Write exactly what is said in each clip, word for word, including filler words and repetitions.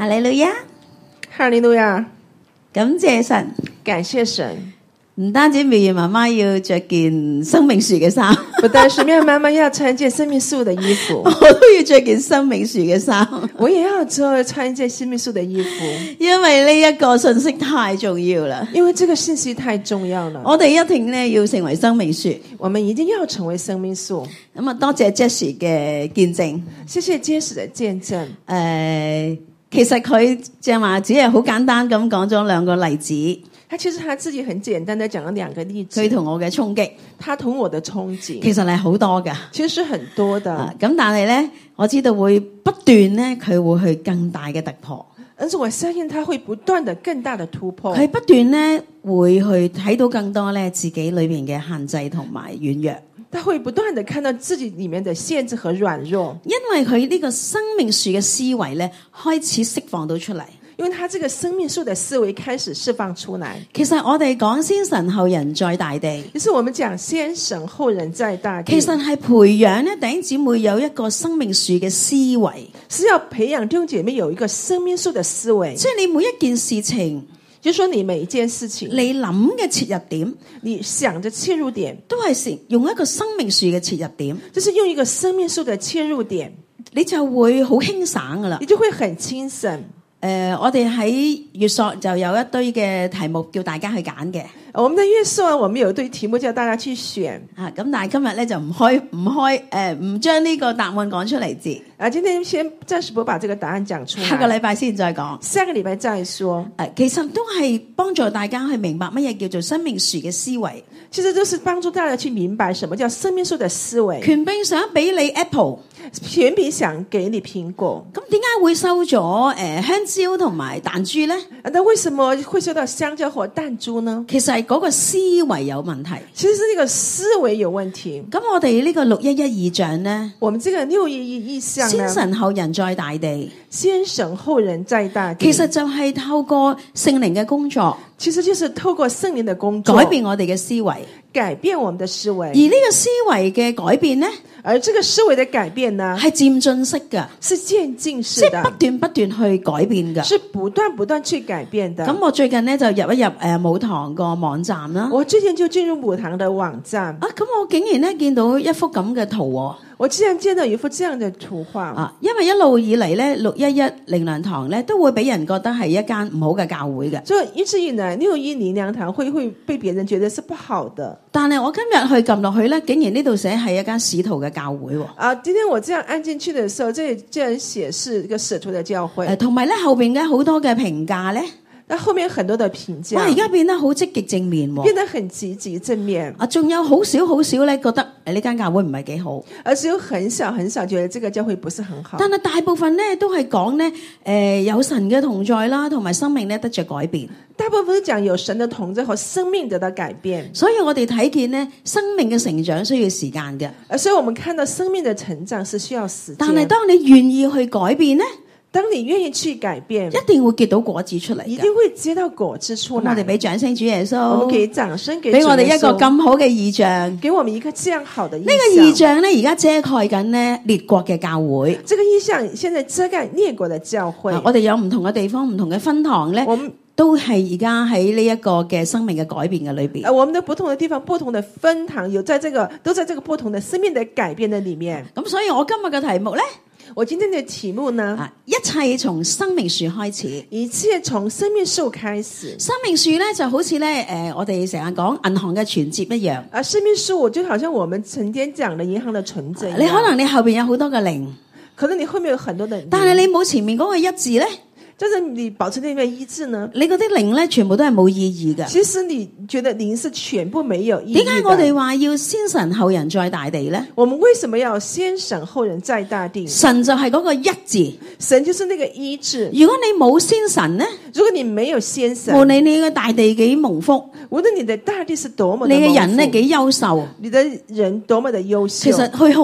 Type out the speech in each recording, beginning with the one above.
哈利路亞， 哈利路亞， 感謝神。 感謝神。 唔單止妙兒媽媽要着件生命樹嘅衫， 不但是妙媽媽要穿件生命樹的衣服， 我都要着件生命樹嘅衫。 我也要穿穿一件生命樹的衣服， 因為呢一個信息太重要啦。 因為這個信息太重要了。 我哋一定咧要成為生命樹， 我們一定要成為生命樹。 咁啊，多謝 Jessie 嘅見證。 謝謝 Jessie 的見證。誒、 呃，其實佢正話只係好簡單咁講咗兩個例子。 他其實他自己很簡單地講了兩個例子。 佢同我嘅衝擊， 他同我的衝擊， 其實係好多噶， 其實是很多的。 咁、啊、但係咧，我知道會不斷咧，佢會去更大嘅突破。 而且我相信他會不斷的更大的突破。 佢不斷咧會去睇到更多咧自己裏面嘅限制同埋軟弱。 他會不斷的看到自己裏面的限制和軟弱， 因為佢呢個生命樹嘅思維咧開始釋放到出嚟。 因為他這個生命樹的思維開始釋放出來。 其實我哋講先神後人在大地， 就是我們講先神後人在大地， 其實係培養咧弟兄姊妹有一個生命樹嘅思維， 是要培養弟兄姐妹有一個生命樹的思維。 即係你每一件事情， 就是說你每一件事情， 你諗嘅切入點， 你想着切入點， 都係用一個生命樹嘅切入點， 就是用一個生命樹的切入點， 你就會好輕省噶啦， 你就會很輕省。 誒、呃，我哋喺月朔就有一堆嘅題目叫大家去揀嘅。 我們的月朔，我們有一堆題目叫大家去選。 啊，咁但係今日咧就唔開唔開誒，唔將呢個答案講出嚟字。 啊，今天先暫時不把這個答案講出來， 下個禮拜先再講。 下個禮拜再說。誒、 呃，其實都係幫助大家去明白乜嘢叫做生命樹嘅思維。 其實都是幫助大家去明白什麼叫生命樹的思維。 權柄想俾你 Apple， 權柄想給你蘋果， 咁點解會收咗誒、呃、香蕉同埋彈珠咧？ 啊，但為什麼會收到香蕉或彈珠呢？ 其實係嗰個思維有問題。 其實是呢個思維有問題。 咁我哋呢個六一一異象咧， 我們這個六一一異象呢， 先神後人在大地， 先神後人在大地， 其實就係透過聖靈嘅工作， 其實就是透過聖靈的工作改變我哋嘅思維， 改變我們的思維。 而呢個思維嘅改變呢， 而這個思維的改變呢， 係漸進式嘅， 是漸進式的， 即係不斷不斷去改變嘅， 是不斷不斷去改變的。 咁我最近呢，就入一入誒母堂個網站啦。 我最近就進入母堂的網站啊，咁我竟然呢，見到一幅咁嘅圖喎。 我竟然見到一幅這樣的圖畫啊！因為一路以嚟咧，六一一靈糧堂咧都會俾人覺得係一間唔好嘅教會嘅。 所以一直以來，六一靈糧堂會會被別人覺得是不好的。 但係我今日去撳落去咧，竟然呢度寫係一間使徒嘅教會喎。 啊！今天我這樣按進去的時候，這竟然寫是一個使徒的教會。 誒，同埋咧後邊嘅好多嘅評價咧。 那後面很多的評價， 哇！而家變得好積極正面喎， 變得很積極正面。 啊，仲有好少好少咧，覺得誒呢間教會唔係幾好， 而只有很少很少覺得這個教會不是很好。 但係大部分咧都係講咧誒有神嘅同在啦，同埋生命咧得着改變。 大部分講有神的同在和生命得到改變。 所以我哋睇見咧生命嘅成長需要時間嘅， 而所以我們看到生命的成長是需要時間。 但係當你願意去改變咧。 當你願意去改變， 一定會結到果子出嚟， 一定會結到果子出來。 我哋俾掌聲主耶穌， 我們給掌聲給俾我哋一個咁好嘅異象， 給我們一個這樣好的異象。 呢個異象咧，而家遮蓋緊咧列國嘅教會。 這個異象現在遮蓋列國的教會。 我哋有唔同嘅地方，唔同嘅分堂咧，我們都係而家喺呢一個嘅生命嘅改變嘅裏邊。 我們的不同的地方，不同的分堂，有在這個都在這個不同的生命的改變的裏面。 咁所以我今日嘅題目咧。 我今天的題目呢？ 啊，一切從生命樹開始， 一切從生命樹開始。 生命樹咧就好似咧，誒、呃，我哋成日講銀行嘅存摺一樣。 啊，生命樹我就好像我們曾經講的銀行的存摺。 你可能你後邊有好多嘅零， 可能你後面有很多的零， 但係你冇前面嗰個一字咧。 就是你保持那個一致呢？ 你嗰啲零咧，全部都係冇意義嘅。 其實你覺得零是全部沒有意義的。 點解我哋話要先神後人在大地咧？ 我們為什麼要先神後人在大地？ 神就係嗰個一字， 神就是那個一字。 如果你冇先神咧， 如果你沒有先神， 無論你嘅大地幾蒙福， 無論你的大地是多麼的蒙福， 你嘅人咧幾優秀， 你的人多麼的優秀， 其實去控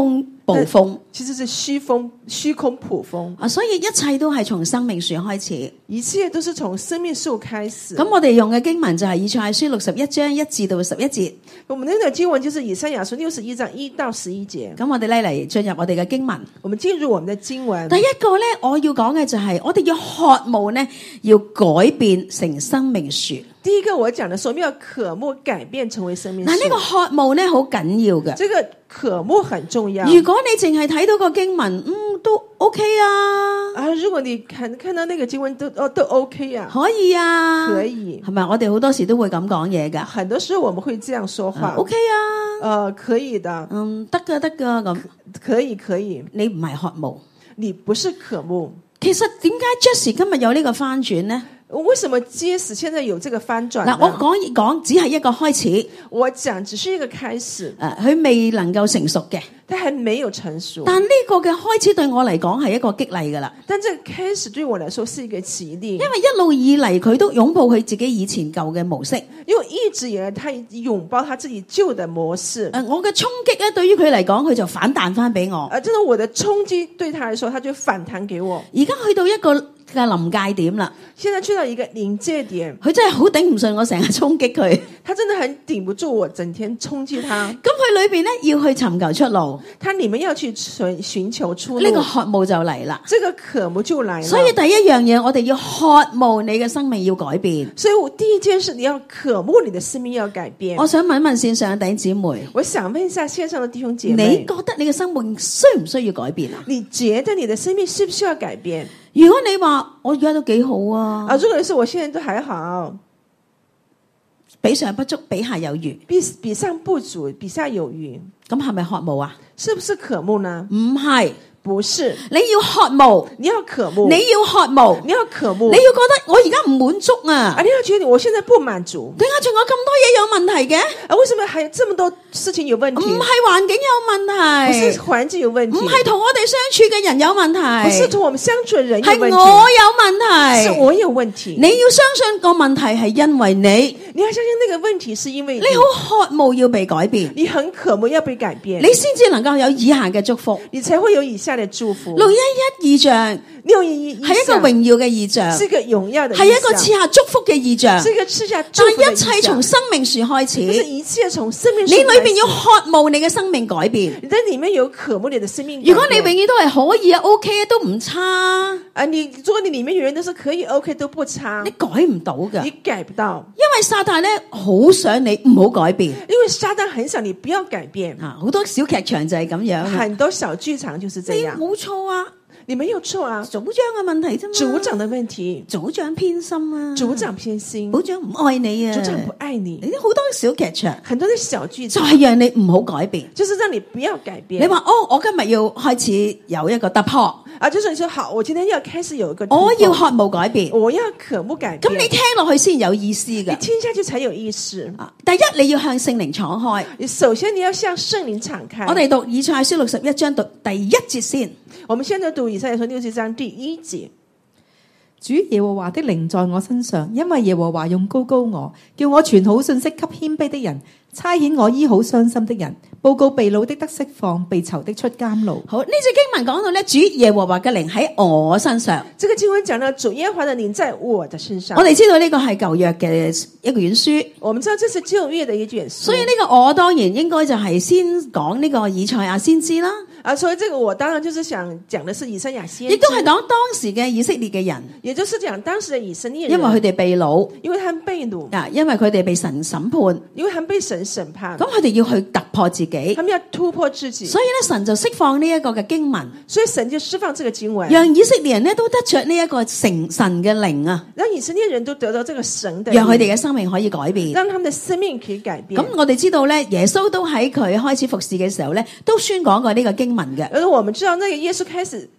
暴風其實是虛風、虛空普風啊，所以一切都係從生命樹開始。 一切都是從生命樹開始。 咁我哋用嘅經文就係以賽亞書六十一章一至到十一節。 我們呢個經文就是以賽亞書六十一章一到十一節。 咁我哋咧嚟進入我哋嘅經文。 我們進入我們的經文。 第一個咧，我要講嘅就係我哋要渴慕呢，要改變成生命樹。 第一個我講的是我們要渴慕改變成為生命樹。 嗱，呢個渴慕咧好緊要嘅。 這個渴慕很重要。 如果你淨係睇到個經文，嗯，都 OK 啊。 啊，如果你看看到那個經文都哦都 OK 啊， 可以啊， 可以， 係咪？我哋好多時都會咁講嘢噶。 很多時候我們會這樣說話。 啊 OK 啊， 呃，可以的， 嗯，得噶得噶咁。 可以可以。 你唔係渴慕， 你不是渴慕。 其實點解 Jesse 今日有呢個翻轉呢？ 為什麼 Jesse 現在有這個翻轉？ 嗱，我講講只係一個開始， 我講只是一個開始。 誒、啊，佢未能夠成熟嘅， 他還沒有成熟。 但呢個嘅開始對我嚟講係一個激勵噶啦。 但這個開始對我來說是一個激勵， 因為一路以嚟佢都擁抱佢自己以前舊嘅模式。 因為一直以來他擁抱他自己舊的模式。 誒、啊，我嘅衝擊咧，對於佢嚟講，佢就反彈翻俾我。 啊，這種我的衝擊對他來說，他就反彈給我。 而家去到一個嘅臨界點啦， 現在去到一個臨界點， 佢真係好頂唔順我成日衝擊佢， 他真的很頂不住我整天衝擊他。 咁佢裏邊咧要去尋求出路， 他裏面要去尋尋求出路， 呢個渴慕就嚟啦。 這個渴慕就來了。 所以第一樣嘢，我哋要渴慕你嘅生命要改變。 所以我第一件事，你要渴慕你的生命要改變。 我想問一問線上嘅弟兄姊妹， 我想問一下線上的弟兄姐妹， 你覺得你嘅生命需唔需要改變啊？ 你覺得你的生命需不需要改變？ 如果你話我而家都幾好啊， 啊，如果是我現在都還好， 比上不足，比下有餘， 比比上不足，比下有餘， 咁係咪渴慕啊？ 是不是渴慕呢？ 唔係。 不是， 你要渴慕， 你要渴慕， 你要渴慕， 你要渴慕， 你要覺得我而家唔滿足啊！ 啊，你要覺得我現在不滿足， 點解仲有咁多嘢有問題嘅？ 啊，為什麼還有這麼多事情有問題？ 唔係環境有問題， 不是環境有問題， 唔係同我哋相處嘅人有問題， 不是同我們相處嘅人有問題， 係我有問題， 是我有問題。 你要相信個問題係因為你， 你要相信那個問題是因為你， 你好渴慕要被改變， 你很渴慕要被改變， 你先至能夠有以下嘅祝福， 你才會有以下的祝福。 六一一異象， 六一一係一個榮耀嘅異象， 是一個榮耀的， 係一個賜下祝福嘅異象， 是一個賜下祝福的異象。 但一切從生命樹開始， 就是一切從生命樹開始。 你裏邊要渴慕你嘅生命改變， 你在裏面有渴慕你的生命改變。 如果你永遠都係可以啊 OK 都唔差啊，你如果你裏面永遠都是可以 OK 都不差， 你改唔到噶， 你改不到， 因為撒旦咧好想你唔好改變， 因為撒旦很想你不要改變啊，好多小劇場就係咁樣， 很多小劇場就是這樣， 冇錯啊。 你沒有錯啊， 組長嘅問題啫嘛， 組長的問題， 組長偏心啊， 組長偏心， 組長唔愛你啊， 組長不愛你， 你啲好多小劇場， 很多的小劇場， 就係讓你唔好改變， 就是讓你不要改變。 你話哦，我今日要開始有一個突破啊，就是你說好，我今天要開始有一個突破， 我要渴慕改變， 我要渴慕改變， 咁你聽落去先有意思噶， 你聽下去才有意思。 啊，第一你要向聖靈敞開， 你首先你要向聖靈敞開。 我哋讀以賽亞書六十一章讀第一節先。 我們現在讀以賽亞書六十章第一節。 主耶和華的靈在我身上，因為耶和華用膏膏我，叫我傳好信息給謙卑的人，差遣我醫好傷心的人，報告被擄的得釋放，被囚的出監牢。 好，呢節經文講到咧，主耶和華嘅靈喺我身上。 這個經文講到主耶和華的靈在我的身上。 我哋知道呢個係舊約嘅一個卷書， 我們知道這是舊約的一卷書， 所以呢個我當然應該就係先講呢個以賽亞先知啦。 啊，所以這個我當然就是想講的是以賽亞先知， 亦都係講當時嘅以色列嘅人， 也就是講當時的以色列人， 因為佢哋被擄， 因為他們被擄， 啊，因為佢哋被神審判， 因為他們被神審判， 咁佢哋要去突破自己， 他們要突破自己， 所以咧神就釋放呢一個嘅經文， 所以神就釋放這個經文， 讓以色列人咧都得着呢一個成神嘅靈啊， 讓以色列人都得到這個神的靈， 讓佢哋嘅生命可以改變， 讓他們的生命可以改變。 咁我哋知道咧，耶穌都喺佢開始服侍嘅時候咧，都宣講過呢個經文嘅。 而我們知道，那個耶穌開始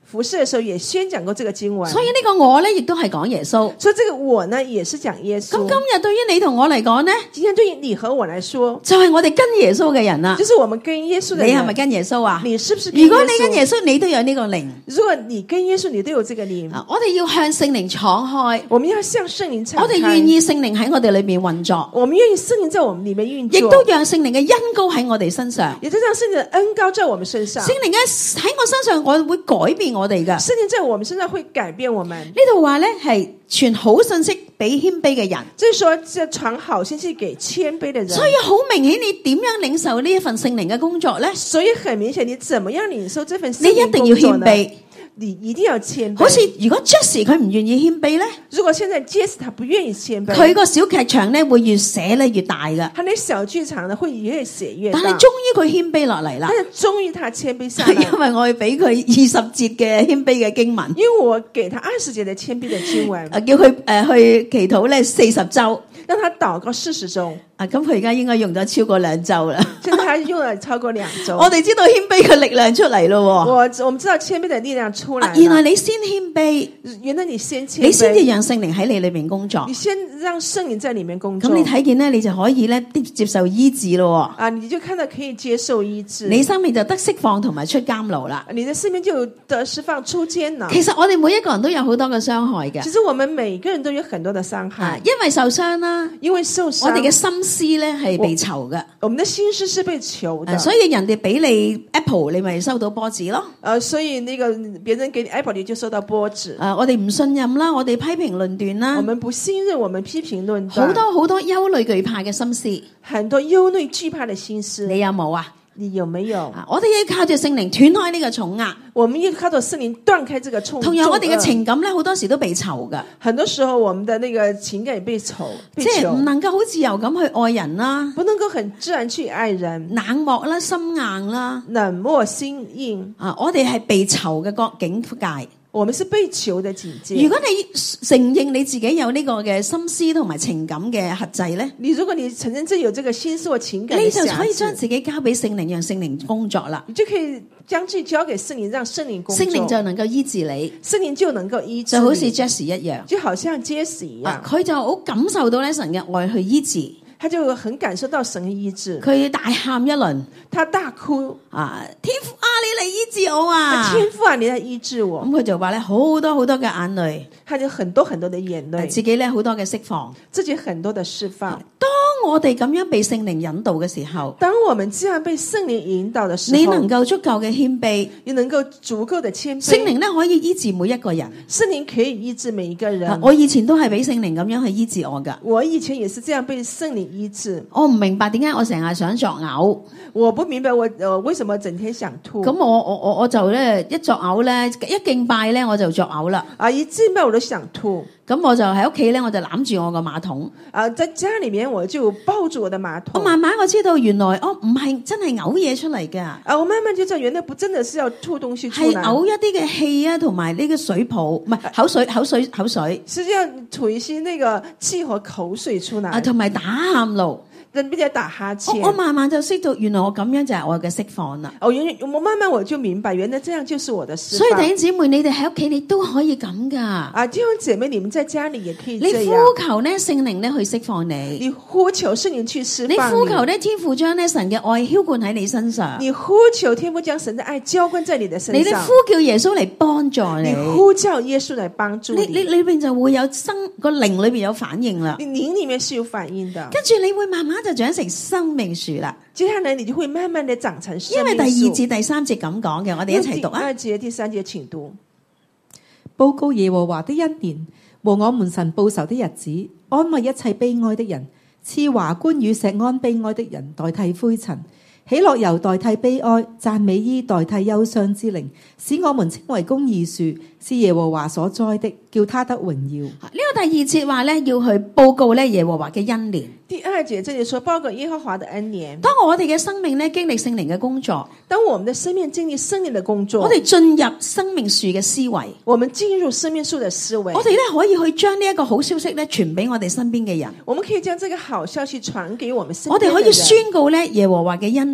服侍的時候也宣講過這個經文。 所以呢個我咧，亦都係講耶穌。 所以這個我呢，也是講耶穌。 咁今日對於你同我嚟講呢， 今天對於你和我來說， 就係我哋跟耶穌嘅人啦。 就是我們跟耶穌的人。 你係咪跟耶穌啊？ 你是不是跟耶穌？ 如果你跟耶穌，你都有呢個靈。 如果你跟耶穌，你都有這個靈。 我哋要向聖靈敞開， 我們要向聖靈敞開。 我哋願意聖靈喺我哋裏面運作， 我們願意聖靈在我們裏面運作， 亦都讓聖靈嘅恩膏喺我哋身上， 也就讓聖靈的恩膏在我們身上。 聖靈喺我身上，我會改變我哋㗎。 聖靈在我們身上會改變我們。 呢度話咧係傳好信息俾謙卑嘅人， 即係說即係傳好信息給謙卑的人。 所以好明顯，你點樣領受呢一份聖靈嘅工作咧？ 所以很明顯，你怎麼樣領受這份聖靈你一定要謙卑。 你一定要謙卑。 好似如果 Jesse 佢唔願意謙卑咧， 如果現在 Jesse 他不願意謙卑， 佢個小劇場咧會越寫咧越大噶。 他那小劇場呢會越寫越大。 但係終於佢謙卑落嚟啦。 但係終於他謙卑下來， 因為我要俾佢二十節嘅謙卑嘅經文， 因為我給他二十節嘅謙卑嘅經文， 叫佢誒去祈禱咧四十周， 讓他禱告四十周。 啊，咁佢而家應該用咗超過兩周啦。 現在他用了超過兩周。 我哋知道謙卑嘅力量出嚟咯。 我我們知道謙卑的力量出來了。 啊，原來你先謙卑， 原來你先謙卑， 你先至讓聖靈喺你裏面工作。 你先讓聖靈在裏面工作。 咁你睇見咧，你就可以咧接受醫治咯。 啊，你就看到可以接受醫治， 你生命就得釋放同埋出監牢啦。 你的生命就得釋放出監牢。 其實我哋每一個人都有好多嘅傷害嘅。 其實我們每個人都有很多的傷害， 啊，因為受傷啦， 因為受傷， 我哋嘅心思咧係被囚嘅。 我們的心思是被囚的， 啊，所以人哋俾你 Apple， 你咪收到波子咯。 呃，所以那個別人給你 Apple， 你就收到波子。 啊，我哋唔信任啦，我哋批評論斷啦， 我們不信任，我們批評論斷， 好多好多憂慮懼怕嘅心思， 很多憂慮懼怕的心思， 你有冇啊？ 你有沒有？ 啊，我哋要靠住聖靈斷開呢個重壓。 我們要靠着聖靈斷開這個重。 同樣我哋嘅情感咧，好多時都被囚噶。 很多時候我們的那個情感也被囚， 即係唔能夠好自由咁去愛人啦， 不能夠很自然去愛人， 冷漠啦，心硬啦， 冷漠心硬。 啊，我哋係被囚嘅個境界。 我們是被囚的境界。 如果你承認你自己有呢個嘅心思同埋情感嘅轄制咧， 你如果你承認這有這個心思或情感， 你就可以將自己交俾聖靈，讓聖靈工作啦。 你就可以將自己交給聖靈，讓聖靈工作， 聖靈就能夠醫治你， 聖靈就能夠醫治， 就好似 Jesse 一樣， 就好像 Jesse 一樣， 佢、啊、就好感受到咧神嘅愛去醫治。 他就很感受到神的醫治， 佢大喊一輪， 他大哭啊！天父啊，你嚟醫治我啊！ 天父啊，你嚟醫治我。 咁佢就話咧，好多好多嘅眼淚， 他就很多很多的眼淚， 自己咧好多嘅釋放， 自己很多的釋放。 當我哋咁樣被聖靈引導嘅時候， 當我們這樣被聖靈引導的時候， 你能夠足夠嘅謙卑， 你能夠足夠的謙卑， 聖靈咧可以醫治每一個人， 聖靈可以醫治每一個人。 我以前都係俾聖靈咁樣去醫治我噶， 我以前也是這樣被聖靈醫治。 我唔明白點解我成日想作嘔， 我不明白我呃為什麼整天想吐。 咁我我我我就咧一作嘔咧，一敬拜咧我就作嘔啦。 啊，一敬拜我都想吐。 咁我就喺屋企咧，我就攬住我個馬桶。 啊，在家裏面我就抱住我的馬桶。 我慢慢我知道原來哦唔係真係嘔嘢出嚟㗎。 啊，我慢慢就知道原來不真的是要吐東西出來， 係嘔一啲嘅氣啊，同埋呢個水泡，唔係口水口水口水。 實際上吐一些那個氣和口水出來。 啊，同埋打喊路。 並且打哈欠， 我我慢慢就識到，原來我咁樣就係我嘅釋放啦。 哦，原我慢慢我就明白，原來這樣就是我的釋放。 所以弟兄姊妹，你哋喺屋企你都可以咁噶。 啊，弟兄姐妹，你們在家裏也可以這樣。 你呼求呢聖靈呢去釋放你， 你呼求聖靈去釋放你。 你呼求呢天父將呢神嘅愛澆灌喺你身上。 你呼求天父將神的愛澆灌在你的身上。 你哋呼叫耶穌嚟幫助你。 你呼叫耶穌嚟幫助你。 你你裏邊就會有生個靈裏邊有反應啦。 你靈裏面是有反應的。 跟住你會慢慢就長成生命樹啦。 接下來你就會慢慢地長成生命樹。 因為第二節第三節咁講嘅，我哋一齊讀啊。 第二節第三節請讀。 報告耶和華的恩年和我們神報仇的日子，安慰一切悲哀的人，賜華冠與錫安悲哀的人代替灰塵，喜樂油代替悲哀，讚美衣代替憂傷之靈，使我們稱為公義樹，是耶和華所栽的，叫他得榮耀。呢、 這個第二節話咧，要去報告咧耶和華嘅恩年。 第二節這裏說報告耶和華的恩年。 當我哋嘅生命咧經歷聖靈嘅工作， 當我們的生命經歷聖靈的工作， 我哋進入生命樹嘅思維， 我們進入生命樹的思維， 我哋咧可以去將呢一個好消息咧傳俾我哋身邊嘅人。 我們可以將這個好消息傳給我們身邊嘅人。 我哋可以宣告咧耶和華嘅恩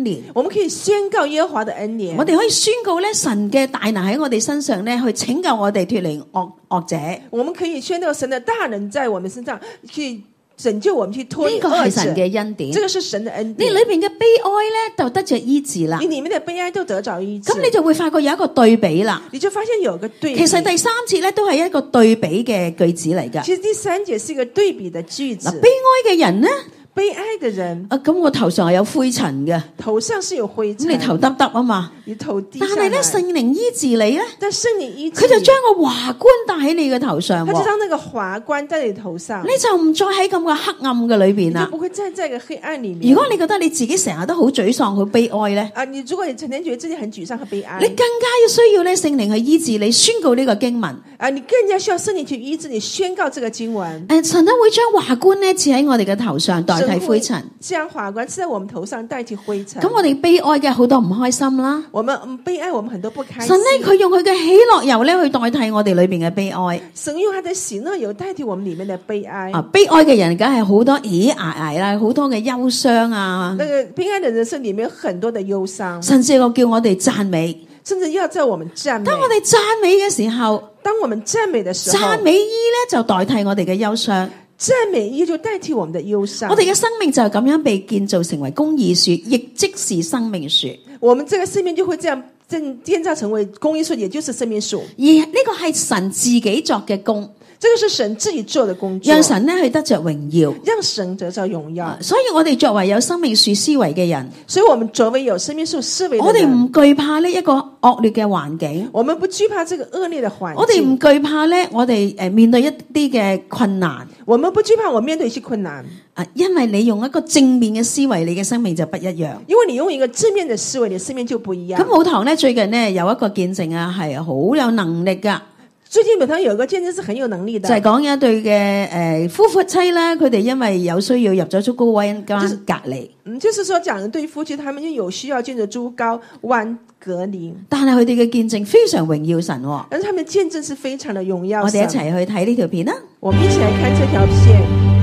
年， 我們可以宣告耶和華的恩年， 我哋可以宣告咧神嘅大能喺我哋身上咧，去拯救我哋脫離惡惡者。 我們可以宣告神的大能在我們身上去拯救我們，去脫離呢個係神嘅恩典， 這個是神的恩典。 你裏邊嘅悲哀咧就得着醫治啦， 你裏面的悲哀都得着醫治， 咁你就會發覺有一個對比啦。 你就發現有個對比。 其實第三節咧都係一個對比嘅句子嚟噶。 其實第三節是一個對比的句子。 悲哀嘅人呢？ 悲哀嘅人， 啊，咁我頭上係有灰塵嘅， 頭上是有灰塵， 咁你頭耷耷啊嘛， 你頭低。 但係咧聖靈醫治你咧， 但聖靈醫治， 佢就將個華冠戴喺你嘅頭上， 佢就將那個華冠戴喺你頭上， 你就唔再喺咁個黑暗嘅裏邊啦， 你就不會再在個黑暗裏面。 如果你覺得你自己成日都好沮喪、好悲哀咧， 啊，你如果你成天覺得自己很沮喪和悲哀， 你更加要需要咧聖靈去醫治你，宣告呢個經文。 啊，你更加需要聖靈去醫治你，宣告這個經文。 誒，神都會將華冠咧賜喺我哋嘅頭上，代替灰塵。 將華冠賜在我們頭上，代替灰塵。 咁我哋悲哀嘅好多唔開心啦， 我們悲哀，我們很多不開心。 神咧佢用佢嘅喜樂油咧去代替我哋裏邊嘅悲哀。 神用他的喜樂油代替我們裏面的悲哀。 啊，悲哀嘅人梗係好多咦挨挨啦，好多嘅憂傷啊。 那個悲哀的人生裏面有很多的憂傷， 甚至我叫我哋讚美， 甚至要在我們讚美。 當我哋讚美嘅時候， 當我們讚美的時候， 讚美衣咧就代替我哋嘅憂傷。 讚美衣就代替我們的憂傷。我哋嘅生命就係咁樣被建造成為公義樹，亦即是生命樹。 我們這個生命就會這樣建造成為公義樹，也就是生命樹。 而呢個係神自己作嘅工。 這個是神自己做的工作， 讓神咧去得着榮耀， 讓神得着榮耀。 所以我哋作為有生命樹思維嘅人， 所以我們作為有生命樹思維的人， 我哋唔懼怕呢一個惡劣嘅環境， 我們不懼怕這個惡劣的環境。 我哋唔懼怕咧，我哋誒面對一啲嘅困難， 我們不懼怕我面對一些困難。 啊，因為你用一個正面嘅思維，你嘅生命就不一樣。 因為你用一個正面的思維，你的生命就不一樣。 咁母堂咧最近咧有一個見證啊，係好有能力噶。 最近本堂有一個見證是很有能力的， 就係講一對嘅誒夫婦妻啦，佢哋因為有需要入咗竹篙灣隔離。 嗯，就是說講一對夫妻，他們就有需要進入竹篙灣隔離。 但係佢哋嘅見證非常榮耀神， 但是他們的見證是非常的榮耀神。 我哋一齊去睇呢條片啦。 我們一起來看這條片。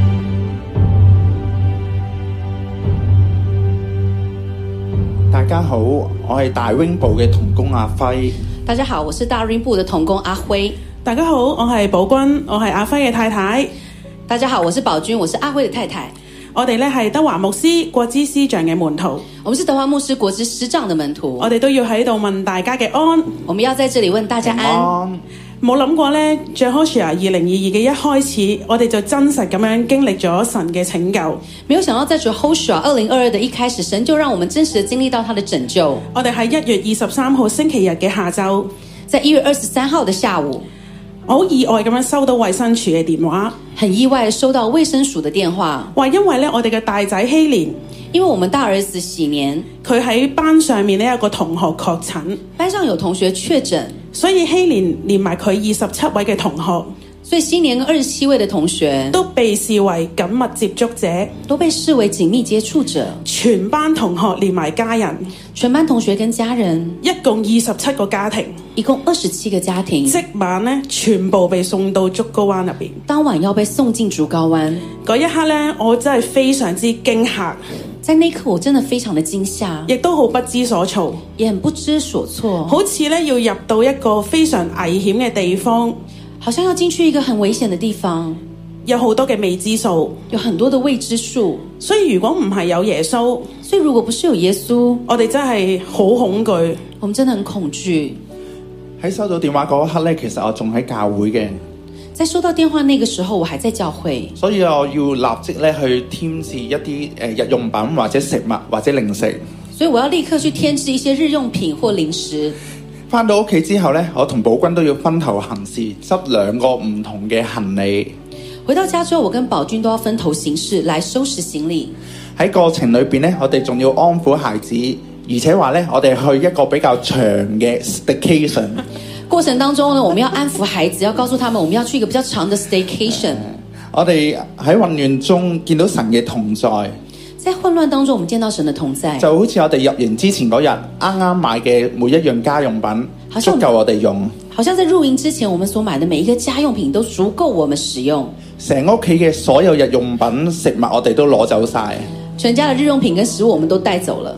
大家好，我係大 wing 部嘅同工阿輝。 大家好，我是大 wing 部的同工阿輝。 大家好，我係寶君，我係阿輝嘅太太。 大家好，我是寶君，我是阿輝的太太。 我哋咧係德華牧師、國之師長嘅門徒。 我們是德華牧師、國之師長的門徒。 我哋都要喺度問大家嘅安。 我們要在這裡問大家安。 冇諗過咧 Jehoshua 二零二二嘅一開始，我哋就真實咁樣經歷咗神嘅拯救。 沒有想到在 Jehoshua 二零二二的一開始，神就讓我們真實的經歷到他的拯救。 我哋喺一月二十三號星期日嘅下晝， 在一月二十三號的下午， 我好意外咁樣收到衛生署嘅電話， 很意外收到衛生署的電話， 話因為咧我哋嘅大仔希連， 因為我們大兒子喜年， 佢喺班上面呢有個同學確診， 班上有同學確診， 所以希連連埋佢二十七位嘅同學， 所以希年跟二十七位嘅同學都被視為緊密接觸者， 都被視為緊密接觸者， 全班同學連埋家人， 全班同學跟家人， 一共二十七個家庭， 一共二十七個家庭， 即晚呢全部被送到竹篙灣入邊， 當晚要被送進竹篙灣。 嗰一刻呢，我真係非常之驚嚇。 在那一刻我真的非常的驚嚇， 亦都好不知所措， 也很不知所措， 好似咧要入到一個非常危險嘅地方， 好像要進去一個很危險的地方， 有好多嘅未知數， 有很多的未知數。 所以如果唔係有耶穌， 所以如果不是有耶穌， 我哋真係好恐懼， 我們真的很恐懼。 喺收到電話嗰一刻咧，其實我仲喺教會嘅。 在收到電話那個時候，我還在教會， 所以我要立即咧去添置一啲誒日用品或者食物或者零食。 所以我要立刻去添置一些日用品或零食。 返到屋企之後咧，我同寶君都要分頭行事，執兩個唔同嘅行李。 回到家之後，我跟寶君都要分頭行事來收拾行李。 喺過程裏邊咧，我哋仲要安撫孩子，而且話咧，我哋去一個比較長嘅 staycation。 過程當中呢，我們要安撫孩子，要告訴他們我們要去一個比較長的 staycation。 我哋喺混亂中見到神嘅同在， 在混亂當中，我們見到神的同在， 就好似我哋入營之前嗰日啱啱買嘅每一樣家用品，足夠我哋用。 好像在入營之前，我們所買的每一個家用品都足夠我們使用。 成屋企嘅所有日用品、食物，我哋都攞走晒。 全家的日用品跟食物，我們都帶走了。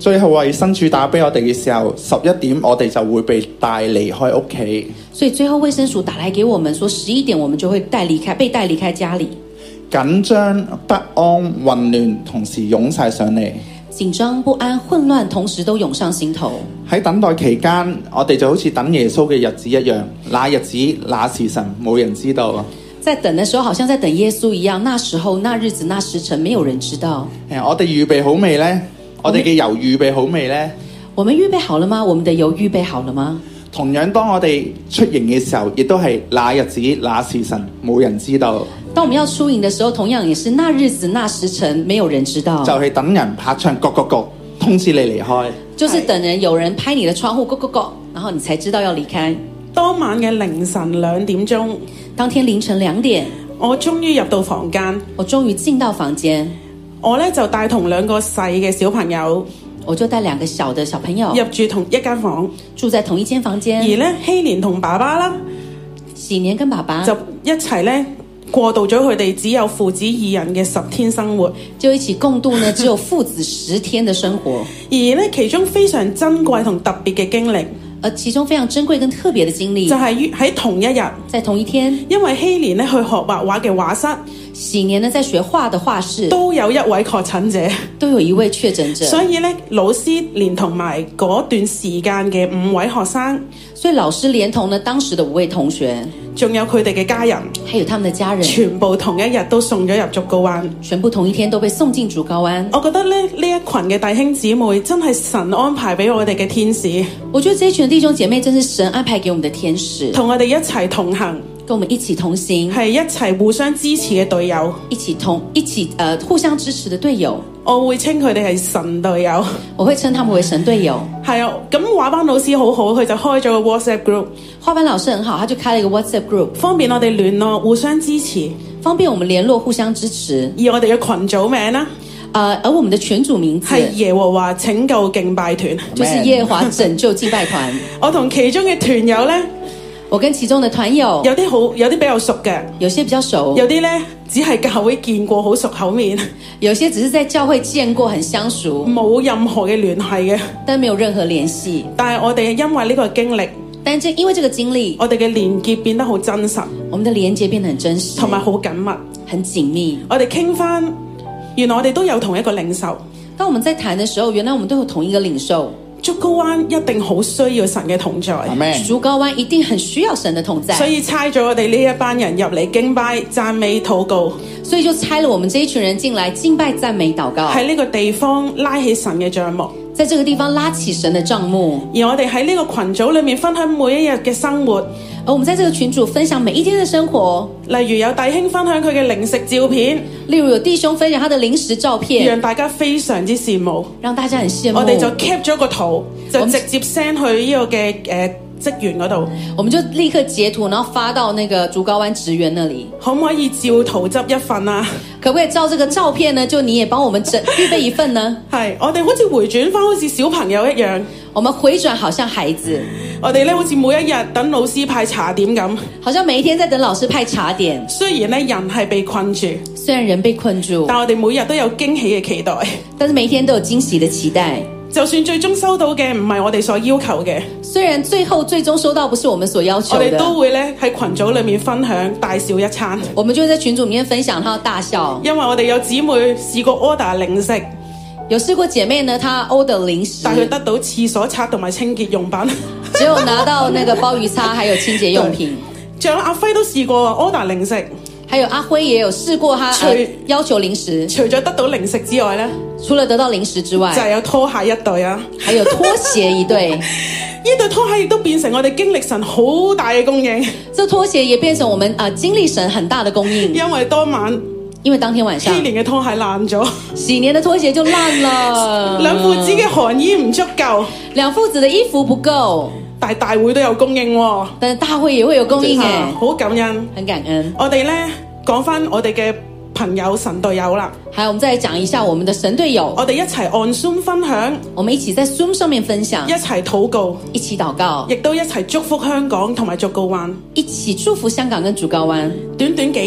最後為身處打俾我哋嘅時候，十一點我哋就會被帶離開屋企。 所以最後衛生署打來給我們說，十一點我們就會帶離開，被帶離開家裡。 緊張、不安、混亂同時湧晒上嚟。 緊張、不安、混亂同時都湧上心頭。 喺等待期間，我哋就好似等耶穌嘅日子一樣，那日子、那時辰，冇人知道。 在等的時候，好像在等耶穌一樣，那時候、那日子、那時辰，沒有人知道。 誒，我哋預備好未呢？我哋嘅油預備好未呢？ 我們預備好了嗎？我們的油預備好了嗎？ 同樣，當我哋出營嘅時候，亦都係那日子、那時辰，冇人知道。 當我們要出營的時候，同樣也是那日子、那時辰，沒有人知道。 就係等人拍窗，各各各，通知你離開。 就是等人有人拍你的窗戶，各各各，然後你才知道要離開。 當晚嘅凌晨兩點鐘， 當天凌晨兩點， 我終於入到房間， 我終於進到房間。 我呢就帶同兩個細嘅小朋友， 我就帶兩個小的小朋友入住同一間房， 住在同一間房間。 而呢希蓮同爸爸啦， 喜年跟爸爸就一齊呢過渡咗佢哋只有父子二人嘅十天生活， 就一起共度呢只有父子十天的生活。 而呢其中非常珍貴同特別嘅經歷， 而其中非常珍貴跟特別的經歷， 就係喺同一日， 在同一天， 因為希蓮呢去學畫畫嘅畫室， 喜年呢在學畫的畫室， 都有一位確診者， 都有一位確診者， 所以呢老師連同埋嗰段時間嘅五位學生， 所以老師連同呢當時的五位同學， 仲有佢哋嘅家人， 還有他們的家人， 全部同一日都送咗入竹篙灣， 全部同一天都被送進竹篙灣。 我覺得咧呢一群嘅弟兄姊妹真係神安排俾我哋嘅天使， 我覺得這一群弟兄姐妹真是神安排給我們的天使， 同我哋一齊同行， 跟我們一起同行， 係一齊互相支持嘅隊友， 一起同一起呃互相支持的隊友。 我會稱佢哋係神隊友， 我會稱他們為神隊友。 係啊，咁畫班老師好好，佢就開咗個 WhatsApp group， 畫班老師很好，他就開了一個 WhatsApp group， 方便我哋聯絡，互相支持， 方便我們聯絡，互相支持。 而我哋嘅群組名呢， 呃，而我們的群組名字係耶和華拯救敬拜團， 就是耶和華拯救敬拜團。 我同其中嘅團友呢， 我跟其中的團友有啲好，有啲比較熟嘅， 有些比較熟， 有啲呢只係教會見過，好熟口面， 有些只是在教會見過，很相熟， 冇任何嘅聯繫嘅， 但沒有任何聯繫。 但係我哋因為呢個經歷， 但這因為這個經歷， 我哋嘅連結變得好真實， 我們的連結變得很真實， 同埋好緊密， 很緊密。 我哋傾翻，原來我哋都有同一個領受。 當我們在談的時候，原來我們都有同一個領受。 竹篙灣一定好需要神嘅同在， 竹篙灣一定很需要神的同在， 所以差咗我哋呢一班人入嚟敬拜、讚美、禱告， 所以就差了我們這一群人進來敬拜、讚美、禱告， 喺呢個地方拉起神嘅帳幕， 在這個地方拉起神的帳幕。 而我哋喺呢個群組裏面分享每一日嘅生活， 而我們在這個群組分享每一天的生活， 例如有弟兄分享佢嘅零食照片， 例如有弟兄分享他的零食照片， 讓大家非常之羨慕， 讓大家很羨慕。 我哋就 cap 咗個圖，就直接 send 去呢個嘅誒職員嗰度， 我們就立刻截圖，然後發到那個竹篙灣職員那裡。 可唔可以照圖執一份啊？ 可不可以照這個照片呢？就你也幫我們整預備一份呢？ 係，我哋好似回轉翻好似小朋友一樣， 我們回轉好像孩子， 我哋咧好似每一日等老師派茶點咁， 好像每一天在等老師派茶點。 雖然咧人係被困住， 雖然人被困住， 但我哋每日都有驚喜嘅期待， 但是每一天都有驚喜的期待。 就算最終收到嘅唔係我哋所要求嘅， 雖然最後最終收到不是我們所要求的， 我哋都會咧喺群組裏面分享大笑一餐。 我們就會在群組裡面分享，然後大笑。 因為我哋有姊妹試過 order 零食， 有試過姐妹呢，她 order 零食， 但佢得到廁所刷同埋清潔用品， 只有拿到那個鮑魚叉，還有清潔用品。 仲有阿輝都試過 order 零食。 還有阿輝也有試過他，他、呃、要求零食， 除咗得到零食之外呢， 除了得到零食之外， 就係有拖鞋一對啊， 還有拖鞋一對。 呢對拖鞋亦都變成我哋經歷神好大嘅供應。 這拖鞋也變成我們啊、呃、經歷神很大的供應。 因為當晚， 因為當天晚上， 禧年嘅拖鞋爛咗， 禧年的拖鞋就爛了。 兩父子嘅寒衣唔足夠， 兩父子的衣服不夠， 但係大會都有供應喎。 但是大會也會有供應誒， 好感恩， 很感恩。 我哋呢。講翻我哋嘅朋友神隊友啦， 還有我們再來講一下我們的神隊友， 我哋一齊按 Zoom 分享， 我們一起在 Zoom 上面分享， 一齊禱告， 一起禱告， 亦都一齊祝福香港同埋竹篙灣， 一起祝福香港跟竹篙灣。 短短幾日，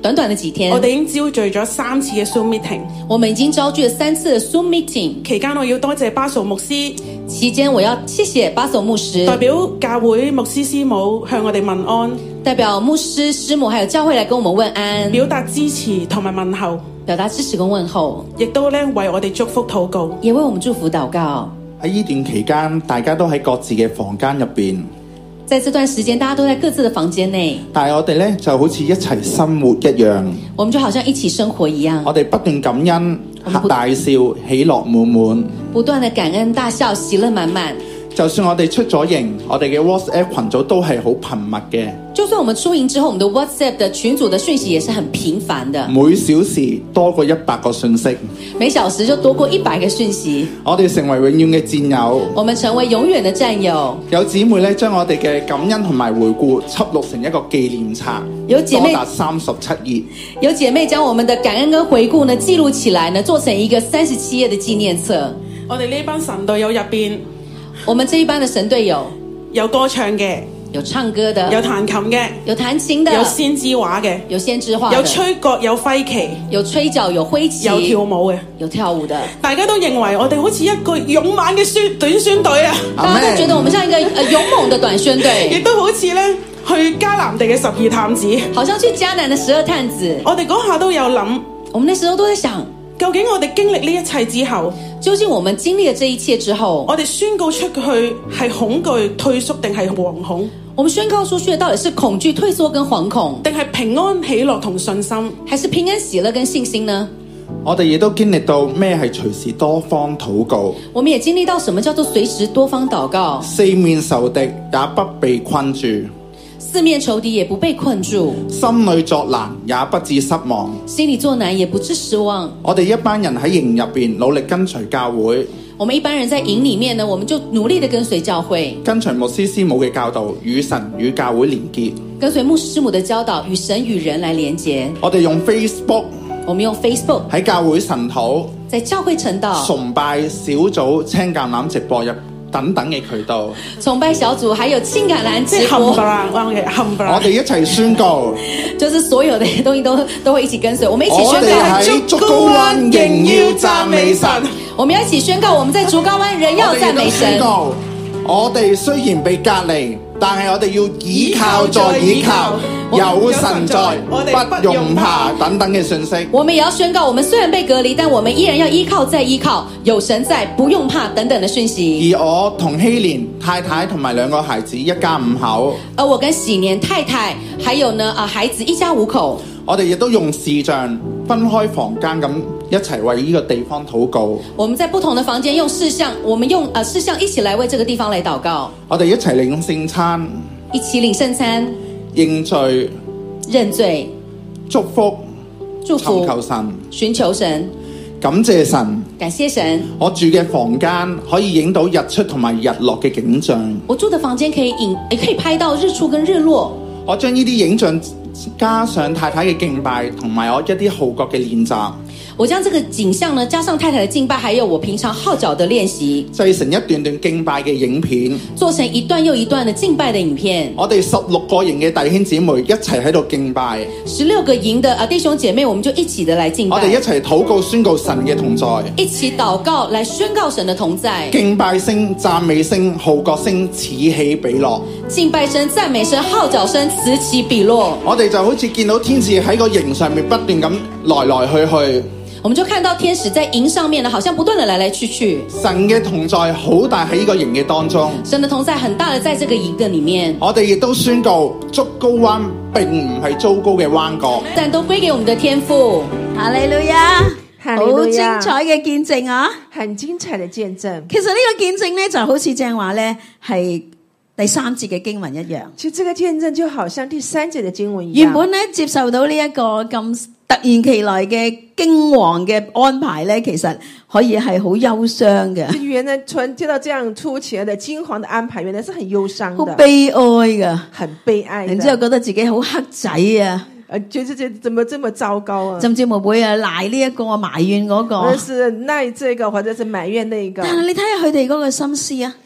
短短的幾天， 我哋已經招聚咗三次嘅 Zoom meeting。 我們已經召聚了三次的 Zoom meeting。 期間我要多謝巴素牧師， 期間我要謝謝巴素牧師， 代表教會牧師師母向我哋問安， 代表牧師師母還有教會來跟我們問安， 表達支持同埋問候， 表達支持跟問候， 亦都咧為我哋祝福禱告， 也為我們祝福禱告。 喺呢段期間，大家都喺各自嘅房間入邊。 在這段時間，大家都在各自的房間內， 但係我哋咧就好似一齊生活一樣， 我們就好像一起生活一樣。 我哋不斷感恩、大笑、喜樂滿滿， 不斷的感恩、大笑、喜樂滿滿。 就算我哋出咗營，我哋嘅 WhatsApp 群組都係好頻密嘅。 就算我們出營之後，我們的 WhatsApp 的群組的訊息也是很頻繁的， 每小時多過一百個訊息， 每小時就多過一百個訊息。 我哋成為永遠嘅戰友， 我們成為永遠的戰友。 有姊妹咧將我哋嘅感恩同埋回顧輯錄成一個紀念冊， 有姐妹多達三十七頁。 有姐妹將我們的感恩跟回顧呢記錄起來呢，做成一個三十七頁的紀念冊。 我哋呢班神隊友入邊， 我們這一班的神隊友有歌唱嘅， 有唱歌的， 有彈琴嘅， 有彈琴的， 有先知話嘅， 有先知話的， 有吹角，有揮旗， 有吹角，有揮旗， 有跳舞嘅， 有跳舞的。 大家都認為我哋好似一個勇猛嘅宣短宣隊啊！ 大家都覺得我們像一個呃勇猛的短宣隊， 亦都好似咧去迦南地嘅十二探子， 好像去迦南的十二探子。 我哋嗰下都有諗， 我們那時候都在想， 究竟我哋經歷呢一切之後， 究竟我們經歷了這一切之後， 我哋宣告出去係恐懼退縮定係惶恐？ 我們宣告出去的到底是恐懼退縮跟惶恐， 定係平安喜樂同信心， 還是平安喜樂跟信心呢？ 我哋亦都經歷到咩係隨時多方禱告， 我們也經歷到什麼叫做隨時多方禱告， 四面受敵也不被困住， 四面仇敵也不被困住， 心裏作難也不致失望， 心裏作難也不致失望。 我哋一班人喺營入邊努力跟隨教會， 我們一般人在營裏面呢，我們就努力的跟隨教會， 跟隨牧師師母嘅教導，與神與教會連結， 跟隨牧師師母的教導，與神與人來連結。 我哋用 Facebook， 我們用 Facebook 喺教會神討， 在教會晨禱、 崇拜小組、青橄欖直播入等等嘅渠道， 崇拜小組，還有青橄欖直播， 我哋一齊宣告， 就是所有的東西都都會一起跟隨，我們一起宣告。 我哋喺竹篙灣仍要讚美神， 我們要一起宣告，我們在竹篙灣仍要讚美神。 我哋雖然被隔離，但係我哋要倚靠再倚靠，有神在，不用怕等等嘅信息。 我們也要宣告，我們雖然被隔離，但我們依然要依靠再依靠，有神在，不用怕等等的訊息。 而我同希蓮太太同埋兩個孩子一家五口， 而我跟喜年太太還有呢啊孩子一家五口， 我哋亦都用視像分開房間咁一齊為呢個地方禱告。 我們在不同的房間用視像，我們用啊視像一起來為這個地方來禱告。 我哋一齊領聖餐， 一起領聖餐， 認罪、 認罪、 祝福、 祝福、 尋求神、 尋求神、 感謝神、 感謝神。 我住嘅房間可以影到日出同埋日落嘅景象。 我住的房間可以影，也可以拍到日出跟日落。 我將呢啲影像加上太太嘅敬拜同埋我一啲號角嘅練習， 我將這個景象呢加上太太的敬拜，還有我平常號角的練習， 製成一段段敬拜嘅影片， 做成一段又一段的敬拜的影片。 我哋十六個營嘅弟兄姊妹一齊喺度敬拜， 十六個營的啊弟兄姐妹，我們就一起的來敬拜。 我哋一齊禱告宣告神嘅同在， 一起禱告來宣告神的同在。 敬拜聲、讚美聲、號角聲此起彼落， 敬拜聲、讚美聲、號角聲此起彼落。 我哋就好似見到天使喺個營上面不斷咁來來去去。 我們就看到天使在營上面呢，好像不斷的來來去去。 神嘅同在好大喺呢個營嘅當中， 神的同在很大的在這個營嘅裏面。 我哋亦都宣告竹篙灣並唔係糟糕嘅灣角， 但都歸給我們的天父。 哈利路亞， 哈利路亞， 好精彩嘅見證啊！ 很精彩的見證。 其實呢個見證呢，就好似正話呢，係第三節嘅經文一樣。 其實這個見證就好像第三節的經文一樣。 原本呢，接受到呢一個咁突然其來嘅驚惶嘅安排呢，其實可以係好憂傷嘅。 原來傳接到這樣突起來的驚惶的安排，原來是很憂傷的， 好悲哀嘅， 很悲哀的。 然之後覺得自己好黑仔啊， 誒，覺得這怎麼這麼糟糕啊？ 甚至乎會啊賴呢一個埋怨嗰個， 或者是賴這個，或者是埋怨那個。 但係你睇下佢哋嗰個心思啊。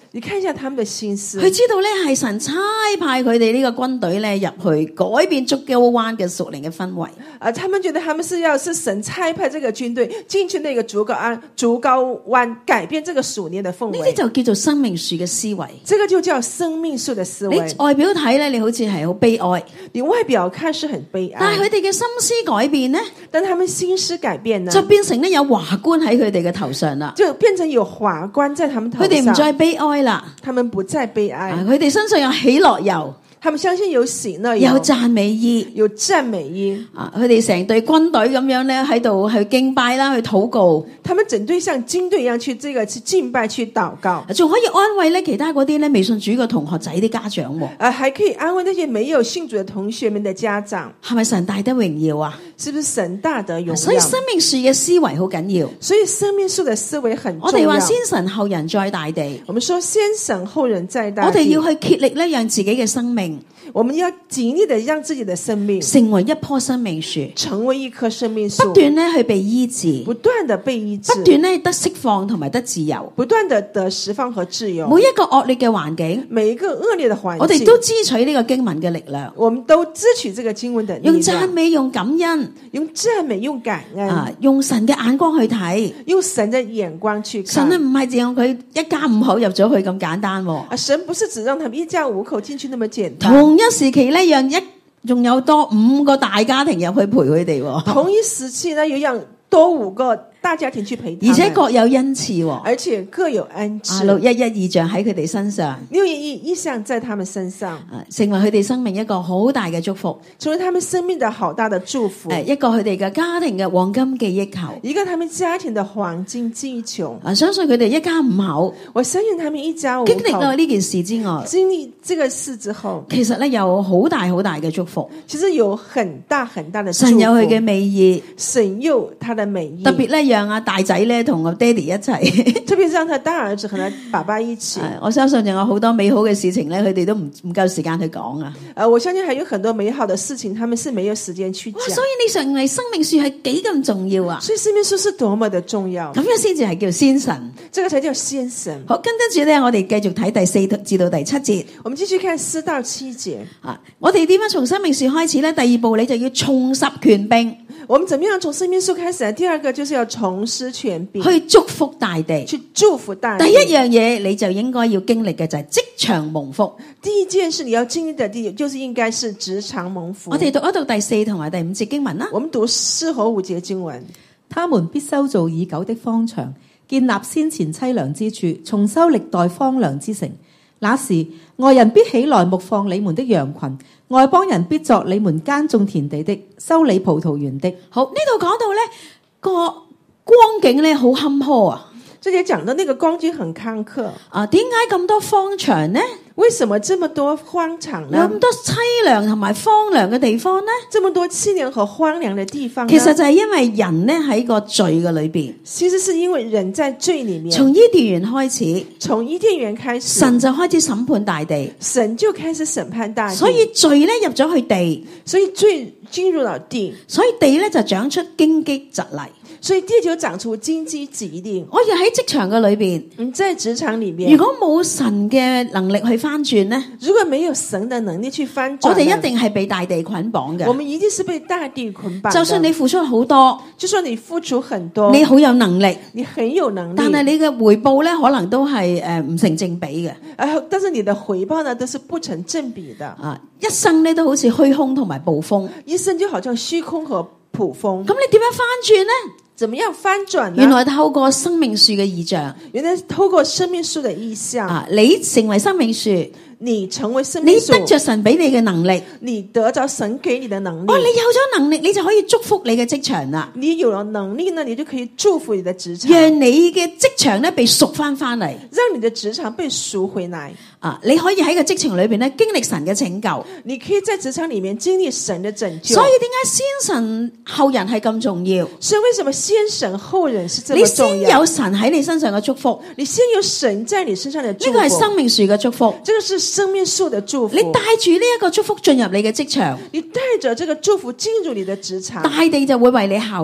你看一下他們的心思， 佢知道咧係神差派佢哋呢個軍隊咧入去改變竹篙灣嘅屬靈嘅氛圍。 啊，他們覺得他們是要是神差派這個軍隊進去那個竹篙灣竹篙灣改變這個屬靈的氛圍。 呢啲就叫做生命樹嘅思維。 這個就叫生命樹的思維。 你外表睇咧，你好似係好悲哀， 你外表看是很悲哀， 但係佢哋嘅心思改變呢， 但他們心思改變呢， 就變成咧有華冠喺佢哋嘅頭上啦， 就變成有華冠在他們頭上。 佢哋唔再悲哀啦， 他們不再悲哀， 佢哋身上有喜樂油， 他們相信有喜樂油， 有讚美衣， 有讚美衣。 啊，佢哋成隊軍隊咁樣咧喺度去敬拜啦，去禱告。 他們整隊像軍隊一樣去這個去敬拜去禱告， 仲可以安慰咧其他嗰啲咧未信主嘅同學仔啲家長。 啊，還可以安慰那些沒有信主的同學們的家長。 係咪神大得榮耀啊？ 是不是神大得榮耀？ 所以生命樹嘅思維好緊要。 所以生命樹的思維很重要。 我哋話先神後人在大地。 我們說先神後人在大地。 我哋要去竭力咧，讓自己嘅生命， 我們要盡力的讓自己的生命成為一棵生命樹， 成為一棵生命樹， 不斷咧去被醫治， 不斷的被醫治， 不斷咧得釋放同埋得自由， 不斷的得釋放和自由。 每一個惡劣嘅環境， 每一個惡劣的環境， 我哋都支取呢個經文嘅力量， 我們都支取這個經文的力量， 用讚美，用感恩， 用讚美，用感恩， 啊，用神嘅眼光去睇， 用神的眼光去看。 神咧唔係只讓佢一家五口入咗去咁簡單， 啊，神不是只讓他們一家五口進去那麼簡單。 同一時期咧，讓一仲有多五個大家庭入去陪佢哋。 同一時期呢，又讓多五個大家庭去陪他們， 而且各有恩賜， 而且各有恩賜。 六一一異象喺佢哋身上， 六一一異象在他們身上， 啊，成為佢哋生命一個好大嘅祝福， 成為他們生命的好大的祝福。 誒，一個佢哋嘅家庭嘅黃金記憶球， 一個他們家庭的黃金記憶球。 啊，相信佢哋一家五口， 我相信他們一家五口經歷咗呢件事之外， 經歷這個事之後， 其實咧有好大好大嘅祝福。 其實有很大很大的祝福。 神有佢嘅美意， 神有他的美意， 特別咧讓阿大仔咧同我爹哋一齊， 特別讓他大兒子和他爸爸一起。 我相信仲有好多美好嘅事情咧，佢哋都唔唔夠時間去講啊。 誒，我相信還有很多美好的事情，他們是沒有時間去講。 所以你成為生命樹係幾咁重要啊！ 所以生命樹是多麼的重要， 咁樣先至係叫先神， 這個才叫先神。 好，跟跟住咧，我哋繼續睇第四至到第七節。 我們繼續看四到七節。 啊，我哋點樣從生命樹開始咧？第二步你就要重拾權柄。 我們怎麼樣從生命樹開始呢？第二個就是要重拾權柄， 去祝福大地， 去祝福大地。 第一樣嘢你就應該要經歷嘅就係職場蒙福。 第一件事你要經歷的，第就是應該是職場蒙福。 我哋讀一讀第四同埋第五節經文啦。 我們讀四和五節經文。 他們必修造已久的荒場，建立先前淒涼之處，重修歷代荒涼之城。那時外人必起來牧放你們的羊群，外邦人必作你們耕種田地的、修理葡萄園的。 好，呢度講到咧個光景咧好坎坷啊！ 這裡講到那個光景很坎坷啊，點解咁多荒場呢？ 為什麼這麼多荒場呢？ 有咁多淒涼同埋荒涼嘅地方呢？ 這麼多淒涼和荒涼的地方呢？ 其實就係因為人呢喺個罪嘅裏邊， 其實是因為人在罪裡面。 從伊甸園開始， 從伊甸園開始， 神就開始審判大地， 神就開始審判大地。 所以罪咧入咗去地， 所以罪進入了地， 所以地咧就長出荊棘蒺藜。 所以地就長出荊棘蒺藜。 我哋喺職場嘅裏邊， 你在職場裡面， 如果冇神嘅能力去翻轉呢？ 如果沒有神的能力去翻轉， 我哋一定係被大地捆綁嘅。 我們一定是被大地捆綁。 就算你付出好多， 就算你付出很多， 你好有能力， 你很有能力， 但係你嘅回報咧，可能都係誒唔成正比嘅。 誒，但是你的回報呢，都是不成正比的。 啊，一生咧都好似虛空同埋暴風， 一生就好像虛空和暴風。 咁你點樣翻轉呢？ 怎麼樣翻轉呢？ 原來透過生命樹嘅異象， 原來透過生命樹的異象啊，你成為生命樹， 你成為生命樹， 你得着神俾你嘅能力， 你得着神給你的能力。 哦，你有咗能力，你就可以祝福你嘅職場啦。 你有了能力呢，你就可以祝福你的職場， 讓你嘅職場咧被贖翻翻嚟， 讓你的職場被贖回來。 啊，你可以喺個職場裏邊咧經歷神嘅拯救， 你可以在職場裏面經歷神的拯救。 所以點解先神後人係咁重要？ 所以為什麼先神後人是這麼重要？ 你先有神喺你身上嘅祝福， 你先有神在你身上的祝福， 呢個係生命樹嘅祝福， 這個是生命樹的祝福。 你帶住呢一個祝福進入你嘅職場， 你帶着這個祝福進入你的職場， 大地就會為你效力，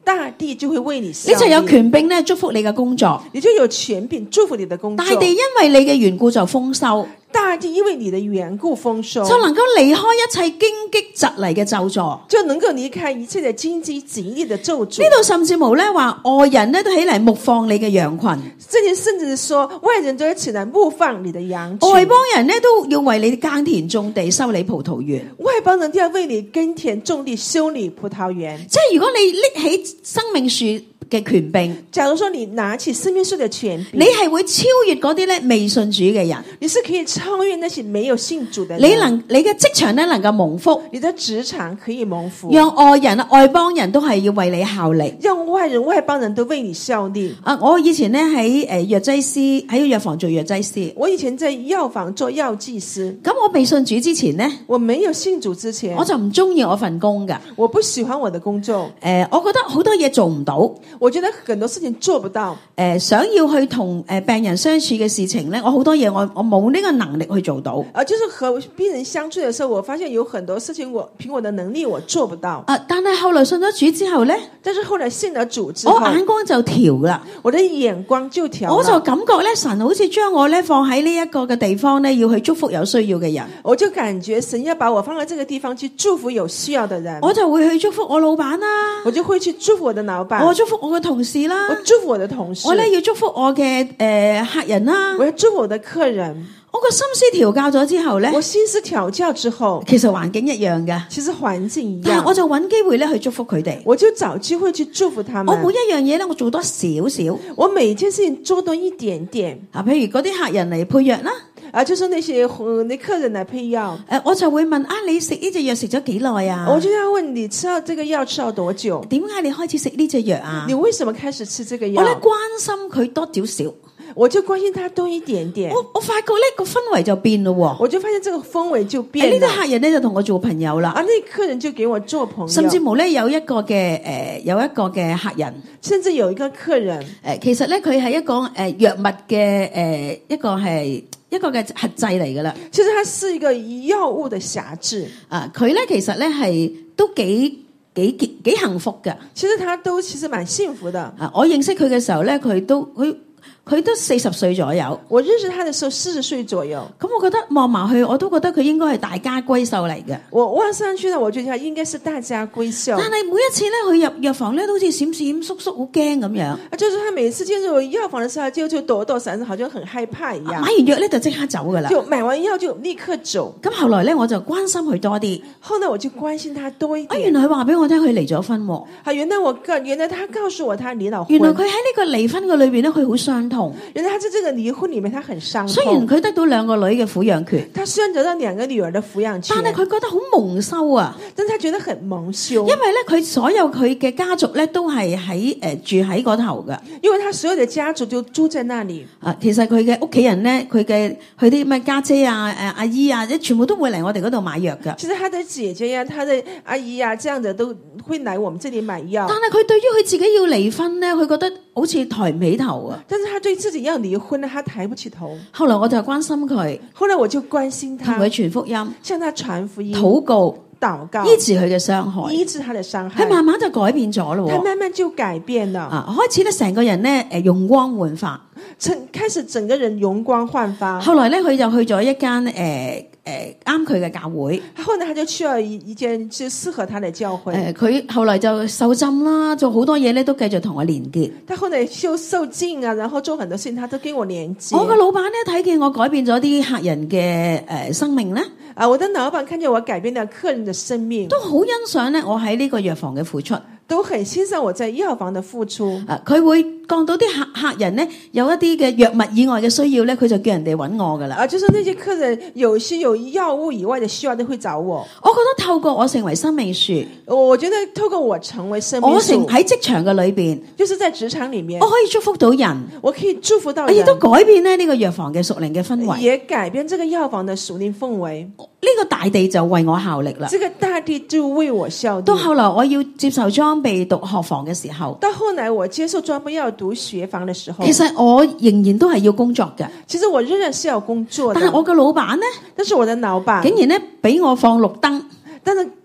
大地就會為你效力， 你就有權柄咧祝福你嘅工作。 你就有權柄祝福你的工作。 大地因為你嘅緣故就豐收， 大地因為你的緣故豐收， 就能夠離開一切荊棘蒺藜嘅咒詛， 就能夠離開一切的荊棘蒺藜的咒詛。 呢度甚至無咧話外人咧都起嚟牧放你嘅羊群， 這裡甚至說外人都要起來牧放你的羊群， 外邦人咧都要為你耕田種地修理葡萄園， 外邦人都要為你耕田種地修理葡萄園。 即係如果你拎起生命樹嘅權柄， 假如說你拿起生命樹的權柄， 你係會超越嗰啲咧未信主嘅人， 你是可以超越那些沒有信主的人。 你能你嘅職場咧能夠蒙福， 你的職場可以蒙福， 讓外人外邦人都係要為你效力， 讓外人外邦人都為你效力。 啊！我以前咧喺誒藥劑師喺藥房做藥劑師， 我以前在藥房做藥劑師， 咁我未信主之前咧， 我沒有信主之前， 我就唔中意我份工噶。 我不喜歡我的工作， 誒、呃，我覺得好多嘢做唔到。 我覺得很多事情做不到。 誒、呃，想要去同誒病人相處嘅事情咧，我好多嘢我我冇呢個能力去做到。 啊，就是和病人相處的時候，我發現有很多事情我憑我的能力我做不到。 啊，但係後來信咗主之後咧， 但是後來信了主之後， 我眼光就調啦， 我的眼光就調了， 我就感覺咧神好似將我咧放喺呢一個嘅地方咧，要去祝福有需要嘅人。 我就感覺神要把我放在這個地方去祝福有需要的人， 我就會去祝福我老闆啦， 我就會去祝福我的老闆， 我祝福我嘅同事啦， 我祝福我的同事， 我咧要祝福我嘅誒、呃、客人啦， 我要祝福我的客人。 我個心思調教咗之後咧， 我心思調教之後， 其實環境一樣嘅， 其實環境一樣， 但係我就揾機會咧去祝福佢哋， 我就找機會去祝福他們。 我每一樣嘢咧，我做多少少， 我每一件事情做多一點點。 啊，譬如嗰啲客人嚟配藥啦， 啊，就是那些那客人來配藥， 誒，我就會問啊，你食呢隻藥食咗幾耐啊？ 我就要問你吃到這個藥吃到多久？ 點解你開始食呢隻藥啊？ 你為什麼開始吃這個藥？ 我咧關心佢多少少。 我就關心他多一點點， 我我發覺呢個氛圍就變咯， 我就發現這個氛圍就變了。 呢啲客人咧就同我做朋友啦， 啊，那客人就給我做朋友， 甚至乎咧有一個嘅誒、呃、有一個嘅客人， 甚至有一個客人誒、 呃，其實咧佢係一個誒、呃、藥物嘅誒、呃、一個係一個嘅轄制嚟噶啦。 其實它是一個藥物的轄制啊，佢咧其實咧係都幾幾幾幾幸福噶。 其實他都其實蠻幸福的。 啊，我認識佢嘅時候咧，佢都佢。佢都四十歲左右， 我認識他的時候四十歲左右。 咁我覺得望埋去，我都覺得佢應該係大家閨秀嚟嘅。 我望上去呢，我覺得他應該是大家閨秀。 但係每一次咧，佢入藥房咧，都好似閃閃縮縮，好驚咁樣。 就是他每次進入藥房的時候，就就躲躲閃閃，好像很害怕一樣。 買完藥咧就即刻走噶啦， 就買完藥就立刻走。 咁後來咧，我就關心佢多啲。 後來我就關心他多一點。 啊，原來佢話俾我聽，佢離咗婚喎。 啊，原來我告，原來他告訴我他離了婚。 原來佢喺呢個離婚嘅裏邊咧，佢好傷痛。 原來他在這個離婚裏面，他很傷痛。 雖然佢得到兩個女嘅撫養權， 他雖然得到兩個女兒的撫養權， 但係佢覺得好蒙羞啊。 但他覺得很蒙羞， 因為咧佢所有佢嘅家族咧都係喺誒住喺嗰頭㗎。 因為他所有的家族就住在那裏。 啊，其實佢嘅屋企人咧，佢嘅佢啲咩家姐啊、誒阿姨啊，全部都會嚟我哋嗰度買藥㗎。 其實他的姐姐呀、啊、他的阿姨呀、啊，這樣的都會來我們這裏買藥。 但係佢對於佢自己要離婚咧，佢覺得好似抬唔起頭啊。 但是他對自己要離婚呢，他抬不起頭。 後來我就關心佢， 後來我就關心他， 同佢傳福音， 向他傳福音， 禱告、 禱告， 醫治佢嘅傷害， 醫治他的傷害。 佢慢慢就改變咗咯。 他慢慢就改變了。 啊，開始咧成個人咧誒容光煥發， 整開始整個人容光煥發。 後來咧佢就去咗一間誒誒啱佢嘅教會。 後來他就去了一一間就適合他的教會。 誒佢後來就受浸啦，做好多嘢咧都繼續同我連結。 他後來就受浸啊，然後做很多事情，他都跟我連接。 我個老闆咧睇見我改變咗啲客人嘅誒生命咧， 啊，我的老闆看見我改變了客人的生命， 都好欣賞咧我喺呢個藥房嘅付出。 都很欣賞我在藥房的付出。 啊，佢會講到啲客客人咧有一啲嘅藥物以外嘅需要咧，佢就叫人哋揾我噶啦。 啊，就是那些客人有些有藥物以外的需要，都會找我。 我覺得透過我成為生命樹， 我覺得透過我成為生命樹， 我成喺職場嘅裏邊， 就是在職場裏面， 我可以祝福到人， 我可以祝福到人， 亦都改變咧呢個藥房嘅屬靈嘅氛圍， 也改變這個藥房的屬靈氛圍。 呢個大地就為我效力啦。 這個大地就為我效力。 到後來我要接受裝備讀學房嘅時候， 到後來我接受裝備要讀學房的時候， 其實我仍然都係要工作嘅。 其實我仍然是要工作的， 但係我嘅老闆呢， 但是我的老闆竟然咧俾我放綠燈， 但是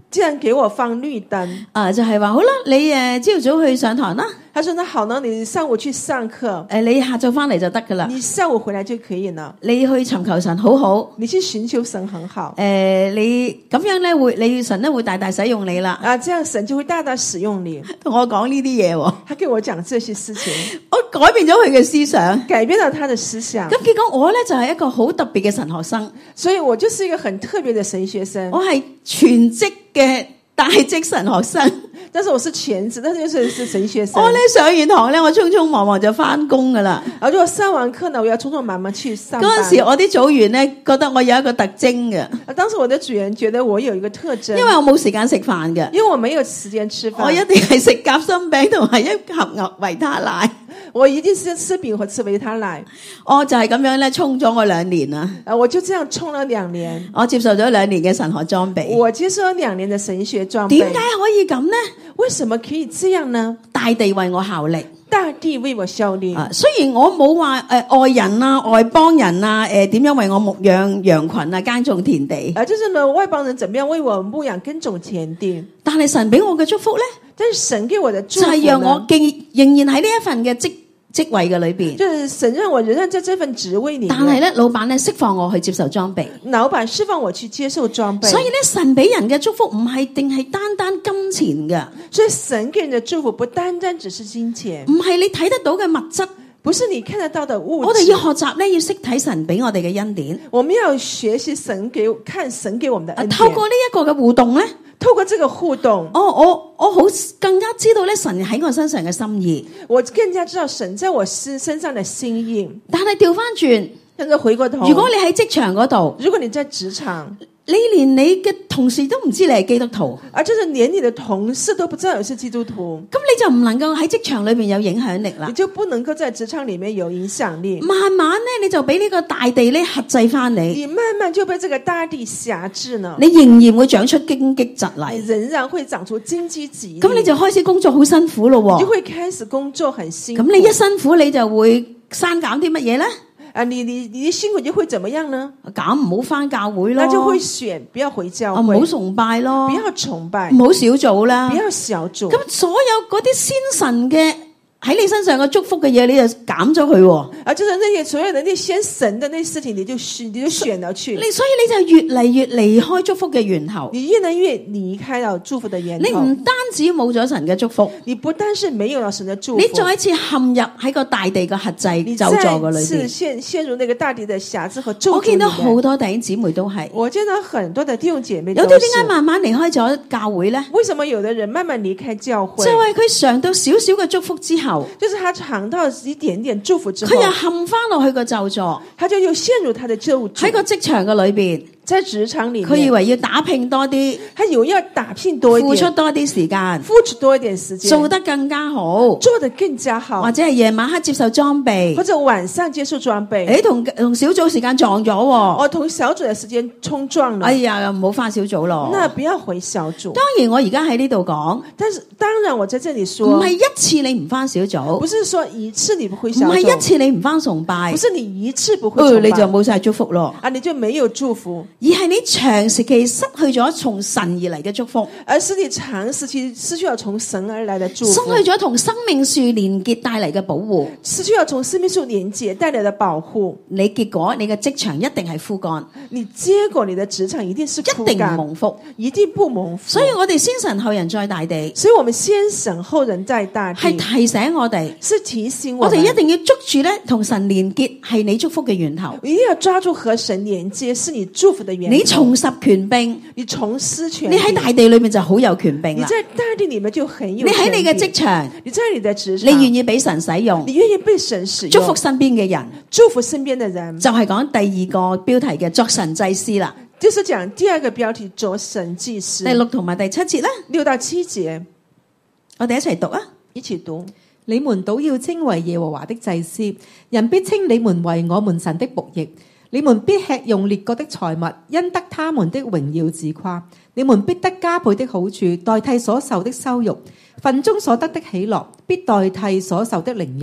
既然給我放綠燈， 啊，就係話好啦，你誒朝早去上堂啦， 他說那好呢，你上午去上課， 誒你下晝翻嚟就得噶啦， 你下午回來就可以了。 你去尋求神好好， 你去尋求神很好， 誒你咁樣咧會，你神咧會大大使用你啦。 啊，這樣神就會大大使用你。 同我講呢啲嘢喎， 他跟我講這些事情， 我改變咗佢嘅思想， 改變了他的思想。 咁結果我咧就係一個好特別嘅神學生， 所以我就是一個很特別的神學生。 我係全職嘅大職神學生。 但是我是全職，但是就是是神學生。 我咧上完堂咧，我匆匆忙忙就翻工噶啦。 然後如果上完課呢，我要匆匆忙忙去上班。 嗰陣時我啲組員咧覺得我有一個特徵嘅。 當時我的組員覺得我有一個特徵， 因為我冇時間食飯嘅， 因為我沒有時間吃飯， 我一定係食夾心餅同埋一盒牛維他奶。 我一定是吃餅和吃維他奶。 我就係咁樣咧，衝咗我兩年啦。 啊，我就這樣衝了兩年。 我接受咗兩年嘅神學裝備。 我接受咗兩年的神學裝備。 點解可以咁呢？ 為什麼可以這樣呢？ 大地為我效力， 大地為我效力。 啊，雖然我冇話誒外人啊、外邦人啊，誒、呃、點樣為我牧養羊群啊、耕種田地。 啊，就是呢外邦人怎麼樣為我牧養耕種田地。 但係神俾我嘅祝福咧， 但是神給我的祝福就係、是、讓我仍然喺呢一份嘅職職位嘅裏邊， 就是神讓我仍然在這份職位裏面。 但係咧，老闆咧釋放我去接受裝備， 老闆釋放我去接受裝備。 所以咧，神俾人嘅祝福唔係定係單單金錢嘅， 所以神給人的祝福不單單只是金錢， 唔係你睇得到嘅物質， 不是你看得到的物質。 我哋要學習咧，要識睇神俾我哋嘅恩典。 我們要學習神給看神給我們的恩典。 透過呢一個嘅互動咧。 透過這個互動， 哦，我我好更加知道咧神喺我身上嘅心意， 我更加知道神在我身身上的心意。 但係調翻轉， 但是回過頭， 如果你喺職場嗰度， 如果你在職場， 你連你嘅同事都唔知你係基督徒， 而就是連你的同事都不知道你是基督徒， 咁你就唔能夠喺職場裏面有影響力啦， 你就不能夠在職場裏面有影響力。 慢慢咧，你就俾呢個大地咧轄制翻你， 你慢慢就被這個大地轄制呢， 你仍然會長出荊棘蒺藜， 你仍然會長出荊棘蒺藜， 咁你就開始工作好辛苦咯， 你就會開始工作很辛苦。 咁你一辛苦你就會刪減啲乜嘢咧？ 啊，你你你的辛苦就會怎麼樣呢？ 減唔好返教會咯， 那就會選不要回教會， 唔好崇拜咯， 不要崇拜， 唔好小組啦， 不要小組。 咁所有嗰啲先神嘅喺你身上嘅祝福嘅嘢，你就減咗佢。 啊，就是那些所有的那先神的那事情，你就你就選了去。 你所以你就越嚟越離開祝福嘅源頭， 你越來越離開了祝福的源頭。 你唔單止冇咗神嘅祝福， 你不單是沒有了神的祝福， 你再一次陷入喺個大地嘅轄制咒詛嘅裏邊， 是陷陷入那個大地的轄制和咒詛。 我見到好多弟兄姊妹都係， 我見到很多的弟兄姐妹， 有啲點解慢慢離開咗教會咧？ 為什麼有的人慢慢離開教會？ 就係佢嘗到少少嘅祝福之後， 就是他嘗到一點點祝福之後， 佢又陷翻落去個咒詛， 他就又陷入他的咒詛。 喺個職場嘅裏邊， 在職場裏面， 佢以為要打拼多啲， 他有要打拼多一點， 付出多啲時間， 付出多一點時間， 做得更加好， 做得更加好， 或者係夜晚黑接受裝備， 或者晚上接受裝備。 誒，同同小組時間撞咗， 我同小組嘅時間衝撞了。 哎呀，唔好返小組咯。 那不要回小組。 當然，我而家喺呢度講， 但是當然我在這裏說， 唔係一次你唔返小組， 不是說一次你不回小組， 唔係一次你唔返崇拜， 不是你一次不會崇拜， 呃、你就冇晒祝福咯。 啊，你就沒有祝福， 而係你長時期失去咗從神而嚟嘅祝福， 而是你長時期失去了從神而來的祝福， 失去咗同生命樹連結帶嚟嘅保護， 失去了從生命樹連結帶來的保護。 你結果你嘅職場一定係枯乾， 你結果你的職場一定是枯乾， 一定唔蒙福， 一定不蒙福。 所以我哋先神後人在大地， 所以我們先神後人在大地， 係提醒我哋， 是提醒我我哋一定要捉住咧同神連結係你祝福嘅源頭， 一定要抓住和神連接是你祝福的源頭。 你重拾權柄， 你重施權， 你喺大地裏面就好有權柄啦。 你在大地裏面就很有權柄。 你喺你嘅職場， 你在你的職場， 你願意俾神使用， 你願意被神使用， 祝福身邊嘅人， 祝福身邊的人， 就係講第二個標題嘅作神祭司啦。 就是講第二個標題作神祭司。 第六同埋第七節啦， 六到七節， 我哋一齊讀啊， 一起讀。 你們倒要稱為耶和華的祭司，人必稱你們為我們神的僕役。你們必吃用列國的財物，因得他們的榮耀自誇。你們必得加倍的好處，代替所受的羞辱；份中所得的喜樂，必代替所受的凌辱。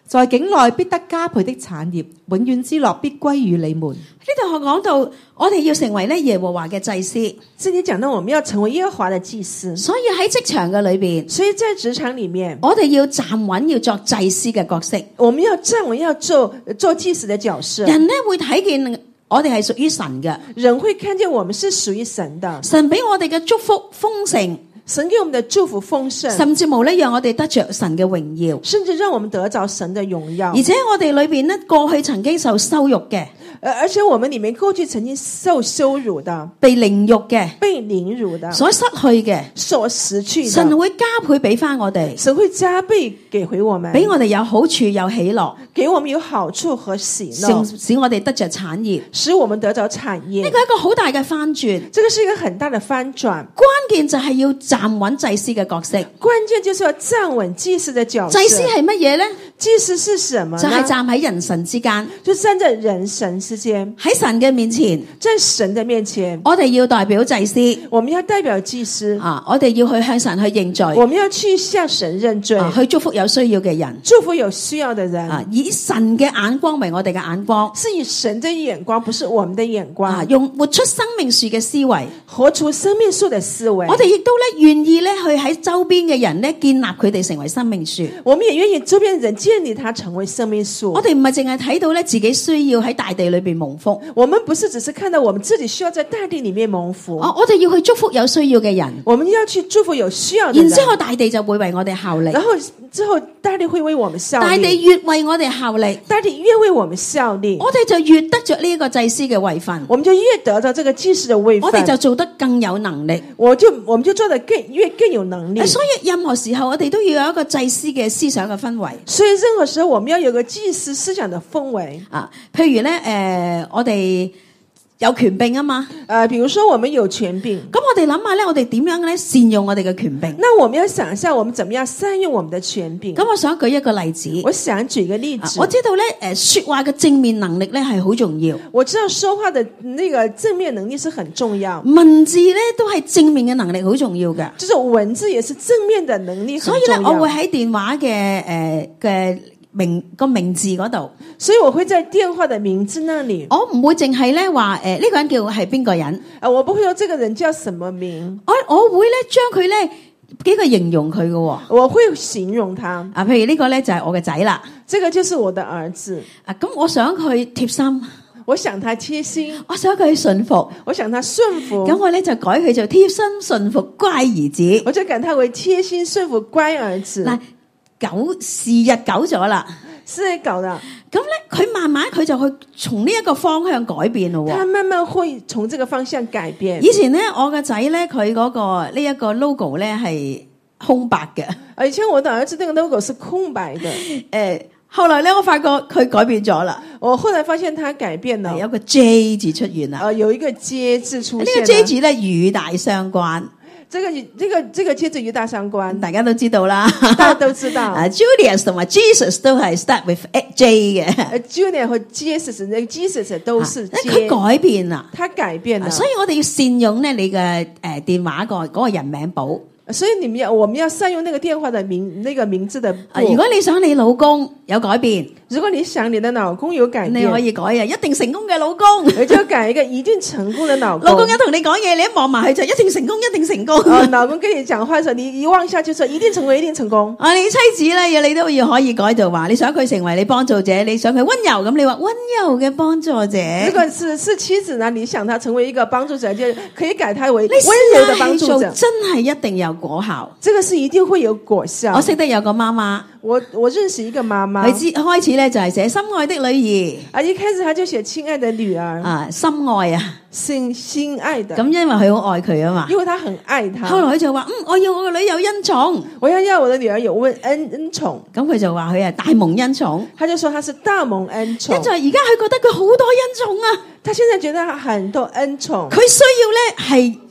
在境內必得加倍的產業，永遠之樂必歸於你們。 呢度我講到，我哋要成為咧耶和華嘅祭司。 這裡講到我們要成為耶和華的祭司， 所以喺職場嘅裏邊， 所以在職場裡面， 我哋要站穩，要作祭司嘅角色。 我們要站穩，要做做祭司的角色。 人咧會睇見我哋係屬於神嘅， 人會看見我們是屬於神的。 神俾我哋嘅祝福豐盛。 神給我們的祝福豐盛， 甚至無咧讓我哋得着神嘅榮耀， 甚至讓我們得着神的榮耀。 而且我哋裏邊咧過去曾經受羞辱嘅， 而且我們裡面過去曾經受羞辱的、 被凌辱嘅、 被凌辱的、 所失去嘅、 所失去的， 神會加倍俾翻我哋， 神會加倍給回我們， 俾我哋有好處有喜樂， 給我們有好處和喜樂， 使我哋得着產業， 使我們得着產業。 呢個係一個好大嘅翻轉， 這個是一個很大的翻轉。 關鍵就係要站穩祭司嘅角色， 關鍵就是要站穩祭司的角色。 祭司係乜嘢呢？ 祭司是什麼呢？ 就係站喺人神之間， 就站在人神之間， 喺神嘅面前， 在神的面前， 我哋要代表祭司， 我們要代表祭司啊！我哋要去向神去認罪， 我們要去向神認罪， 啊、去祝福有需要嘅人， 祝福有需要的人。 啊！以神嘅眼光為我哋嘅眼光， 是以神的眼光，不是我們的眼光。 啊、用活出生命樹嘅思維， 活出生命樹的思維。 我哋亦都咧願意咧去喺周邊嘅人咧建立佢哋成為生命樹。 我們也願意周邊人建立他成為生命樹。 我哋唔係淨係睇到咧自己需要喺大地裏邊蒙福， 我們不是只是看到我們自己需要在大地裏面蒙福。 哦，我哋要去祝福有需要嘅人， 我們要去祝福有需要的人。 然之後大地就會為我哋效力。 然後之後大地會為我們效力。 大地越為我哋效力， 大地越為我們效力， 我哋就越得着呢一個祭司嘅位份。 我們就越得到這個祭司的位份。 我哋就做得更有能力。 我就我們就做得更越更有能力。 所以任何時候我哋都要有一個祭司嘅思想嘅氛圍。 所以任何時候我們要有個祭司思想的氛圍啊，譬如咧，誒、呃，我哋有權柄啊嘛， 誒、呃，比如說我們有權柄， 咁我哋諗下咧，我哋點樣咧善用我哋嘅權柄？ 那我們要想一下，我們怎麼樣善用我們的權柄？ 咁我想舉一個例子， 我想舉一個例子， 啊、我知道咧，誒、呃，說話嘅正面能力咧係好重要。 我知道說話的那個正面能力是很重要， 文字咧都係正面嘅能力好重要嘅， 就是文字也是正面的能力很重要。 所以咧，我會喺電話嘅誒嘅名個名字嗰度， 所以我會在電話的名字那裡， 我唔會淨係咧話誒呢個人叫係邊個人， 啊，我不會說這個人叫什麼名， 我我會咧將佢咧幾個形容佢嘅， 我會形容他啊，譬如呢個咧就係我嘅仔啦， 這個就是我的兒子， 啊咁我想佢貼心， 我想他貼心， 我想佢順服， 我想他順服， 咁我咧就改佢做貼心順服乖兒子， 我就改他為貼心順服乖兒子。 嗱，久時日久咗啦， 是搞的。 咁咧佢慢慢佢就去從呢一個方向改變咯。 他慢慢會從這個方向改變。 以前咧我個仔咧佢嗰個呢一個 logo 咧係空白嘅， 以前我的兒子那個 logo 是空白的。 誒、呃，後來咧我發覺佢改變咗啦。 我後來發現他改變了， 有個 J 字出現啦。 啊、呃，有一個 J 字出現。 呢個 J 字咧與大相關。 這個這個這個 J 字與大相關， 大家都知道啦， 大家都知道。 啊，Julius 同埋 Jesus 都係 start with J 嘅。 Julius 和 Jesus 那個 Jesus 都是 J。 佢改變啦， 他改變了， 所以我哋要善用咧你嘅誒電話個嗰個人名簿。 所以你們要，我們要善用那個電話的名，那個名字的。 啊，如果你想你老公有改變， 如果你想你的老公有改變， 你可以改啊，一定成功嘅老公， 你就改一個一定成功的老公。 老公一同你講嘢，你一望埋去就一定成功，一定成功。 啊，老公跟你講話嘅時候，你一望下就說一定成功，一定成功。 啊，你妻子咧，你都要可以改做話，你想佢成為你幫助者，你想佢溫柔咁，你話溫柔嘅幫助者。 如果是是妻子呢，你想他成為一個幫助者，就可以改他為溫柔的幫助者。 真係一定有果效。 這個是一定會有果效。 我識得有個媽媽， 我我認識一個媽媽， 佢之開始咧就係寫心愛的女兒， 啊，一開始他就寫親愛的女兒， 啊，心愛啊， 心心愛的， 咁因為佢好愛佢啊嘛， 因為他很愛他。 後來佢就話，嗯，我要我個女有恩寵， 我要要我的女兒有恩恩恩寵，咁佢就話佢係大蒙恩寵， 他就說他是大蒙恩寵， 跟住而家佢覺得佢好多恩寵啊， 他現在覺得他很多恩寵， 佢需要咧係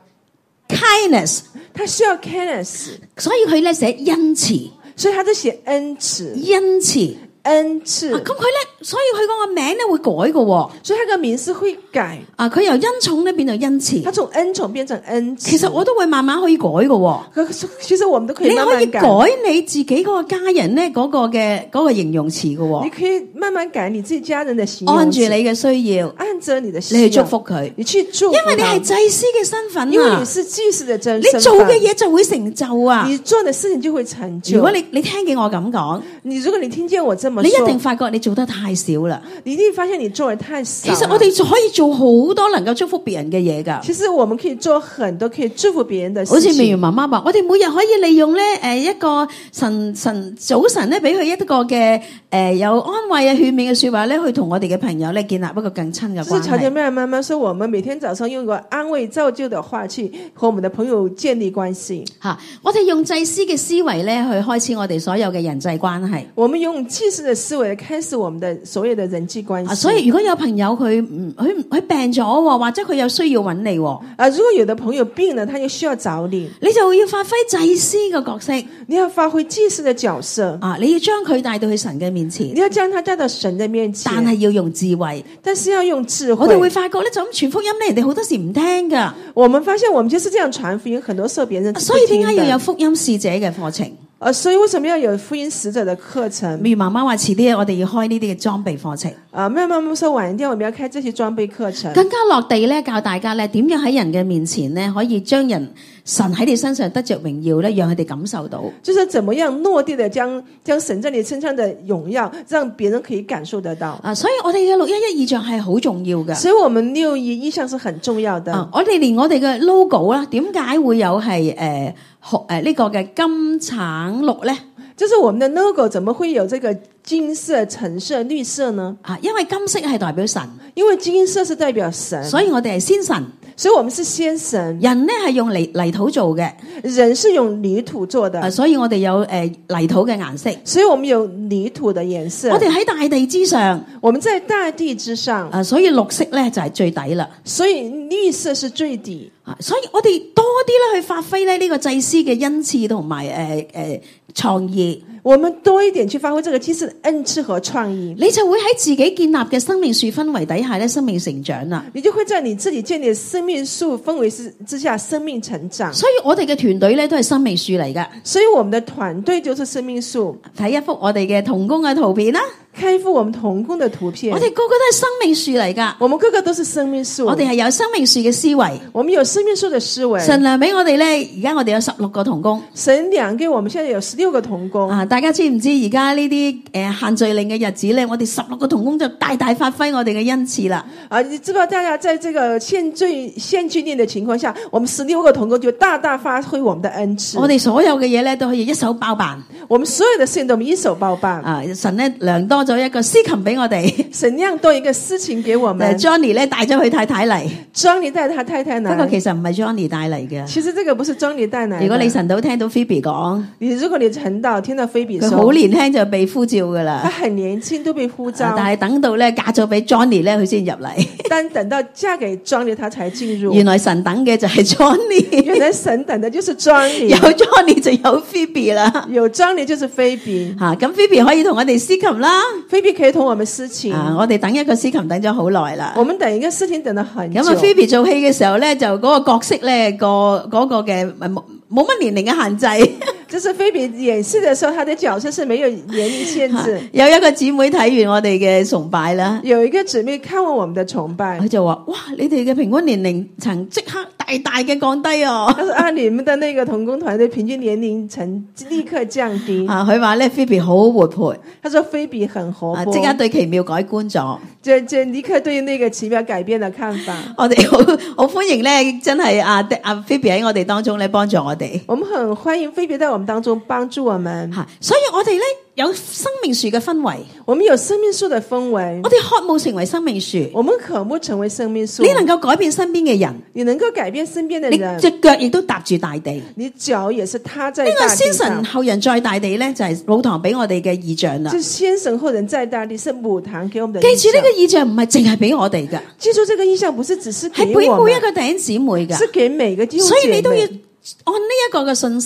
kindness， 他需要 kindness， 所以佢咧寫恩慈， 所以他就寫恩慈， 恩慈。 恩賜。 咁佢咧，所以佢嗰個名咧會改嘅、哦， 所以他個名是會改。 啊，佢由恩寵咧變到恩慈。 他從恩寵變成恩慈。 其實我都會慢慢可以改嘅、哦。 其實我們都可以慢慢改。 你可以改你自己嗰個家人咧嗰個嘅嗰個形容詞嘅、哦。 你可以慢慢改你自己家人的形容詞。 按住你嘅需要， 按着你的需要， 你去祝福佢， 你去祝福。 因為你係祭司嘅身份啊， 因為你是祭司的身份， 你做嘅嘢就會成就啊。 你做的事情就會成就。 如果你你聽見我咁講， 你如果你聽見我這麼說， 你一定發覺你做得太少啦。 你一定發現你做得太少。 其實我哋就可以做好多能夠祝福別人嘅嘢噶。 其實我們可以做很多可以祝福別人的事情。 好似美如媽媽話，我哋每日可以利用咧誒一個晨晨早晨咧，俾佢一個嘅誒有安慰啊勸勉嘅說話咧，去同我哋嘅朋友咧建立一個更親嘅關係。 就是喬姐妹媽媽說，我們每天早上用一個安慰造就的話去和我們的朋友建立關係。 吓，我哋用祭司嘅思維咧去開始我哋所有嘅人際關係。 我們用祭司的思維開始我們的所有的人際關係。 啊，所以如果有朋友佢唔佢佢病咗，或者佢有需要揾你， 啊，如果有的朋友病了，他又需要找你， 你就要發揮祭司嘅角色。 你要發揮祭司的角色啊！你要將佢帶到去神嘅面前， 你要將他帶到神的面前， 但係要用智慧。 但是要用智慧。 我哋會發覺咧，就咁傳福音咧，人哋好多時唔聽噶。 我們發現我們就是這樣傳福音，很多時候別人所以點解要有福音使者嘅課程？ 啊，所以為什麼要有福音使者的課程？ 譬如媽媽話遲啲我哋要開呢啲嘅裝備課程。 啊，媽媽說晚一點我們要開這些裝備課程， 更加落地咧，教大家咧點樣喺人嘅面前咧，可以將人神喺你身上得着榮耀咧，讓佢哋感受到。 就是怎麼樣落地的將將神在你身上的榮耀，讓別人可以感受得到。啊， 所以我哋嘅六一一異象係好重要嘅。 所以我們六一異象是很重要的。 啊，我哋連我哋嘅 logo 啦，點解會有係誒紅誒呢個嘅金橙綠咧？ 就是我們的 logo 怎麼會有這個金色、橙色、綠色呢？ 啊，因為金色係代表神， 因為金色是代表神， 所以我哋係先神， 所以我們是先神。人呢係用泥泥土做嘅， 人是用泥土做的， 啊、所以我哋有誒、呃、泥土嘅顏色， 所以我們有泥土的顏色。 我哋喺大地之上， 我們在大地之上， 啊，所以綠色咧就係最底啦， 所以綠色是最底。 啊，所以我哋多啲咧去發揮咧呢個祭司嘅恩賜同埋誒誒創意。 我們多一點去發揮這個祭司的恩賜和創意， 你就會喺自己建立嘅生命樹氛圍底下咧，生命成長啦。 你就會在你自己建立的生命樹氛圍之之下，生命成長。 所以我哋嘅團隊咧都係生命樹嚟噶。 所以我們的團隊就是生命樹。 睇一幅我哋嘅同工嘅圖片啦。 看一幅我們同工的圖片， 我哋個個都係生命樹嚟噶。 我們個個都是生命樹， 我哋係有生命樹嘅思維， 我們有生命樹的思維。 神量俾我哋咧，而家我哋有十六個同工。 神量給我們現在有十六個同工啊！大家知唔知而家呢啲誒限聚令嘅日子咧，我哋十六個同工就大大發揮我哋嘅恩賜啦。 啊！你知道大家在這個限聚限聚令的情況下，我們十六個同工就大大發揮我們的恩賜。 我哋所有嘅嘢咧都可以一手包辦， 我們所有的事情都我們一手包辦。 啊！神咧量多咗一個司琴俾我哋， 神量多一個司琴給我們。 Johnny 咧帶咗佢太太嚟 ，Johnny 帶他太太嚟。 不過其實唔係 Johnny 帶嚟嘅。 其實這個不是 Johnny 帶嚟。 如果你晨早聽到 Phoebe 講， 你如果你晨早聽到 Phoebe 說， 佢好年輕就被呼召噶啦。 他很年輕都被呼召， 啊、但係等到咧嫁咗俾 Johnny 咧，佢先入嚟。 但等到嫁給 Johnny，他才進入。 原來神等嘅就係 Johnny， 原來神等的就是 Johnny。 有 Johnny 就有 Phoebe 啦， 有 Johnny 就是 Phoebe。 吓、啊，咁 Phoebe 可以同我哋司琴啦 ，Phoebe 可以同我們司琴。 啊，我哋等一個司琴等咗好耐啦。 我們等一個司琴等得很久。 咁啊 Phoebe 做戲嘅時候咧，就嗰個角色咧，個嗰個嘅冇冇乜年齡嘅限制。 就是菲比演戲的時候，他的角色是沒有年齡限制。 有一個姊妹睇完我哋嘅崇拜啦， 有一個姊妹看完我們的崇拜， 佢就話：哇，你哋嘅平均年齡層即刻大大嘅降低哦。 他說啊，你們的那個同工團隊平均年齡層立刻降低。 啊，佢話咧菲比好活潑， 他說菲比很活潑， 即刻對奇妙改觀咗， 就就立刻對那個奇妙改變了看法。 我哋好好歡迎咧，真係阿阿菲比喺我哋當中咧幫助我哋。 我們很歡迎菲比在我們當中幫助我們。 吓，所以我哋咧有生命樹嘅氛圍， 我們有生命樹的氛圍， 我哋渴慕成為生命樹， 我們渴慕成為生命樹。 你能夠改變身邊嘅人， 你能夠改變身邊的人， 你隻腳亦都踏住大地， 你腳也是踏在大地上。 呢個先神後人在大地咧，就係母堂俾我哋嘅異象啦。 就先神後人在大地，是母堂給我們的。 記住呢個異象唔係淨係俾我哋噶， 記住這個異象不是只是給我們， 係俾每一個弟兄姊妹噶， 是給每個弟兄姊妹。 所以你都要按呢一個嘅信息。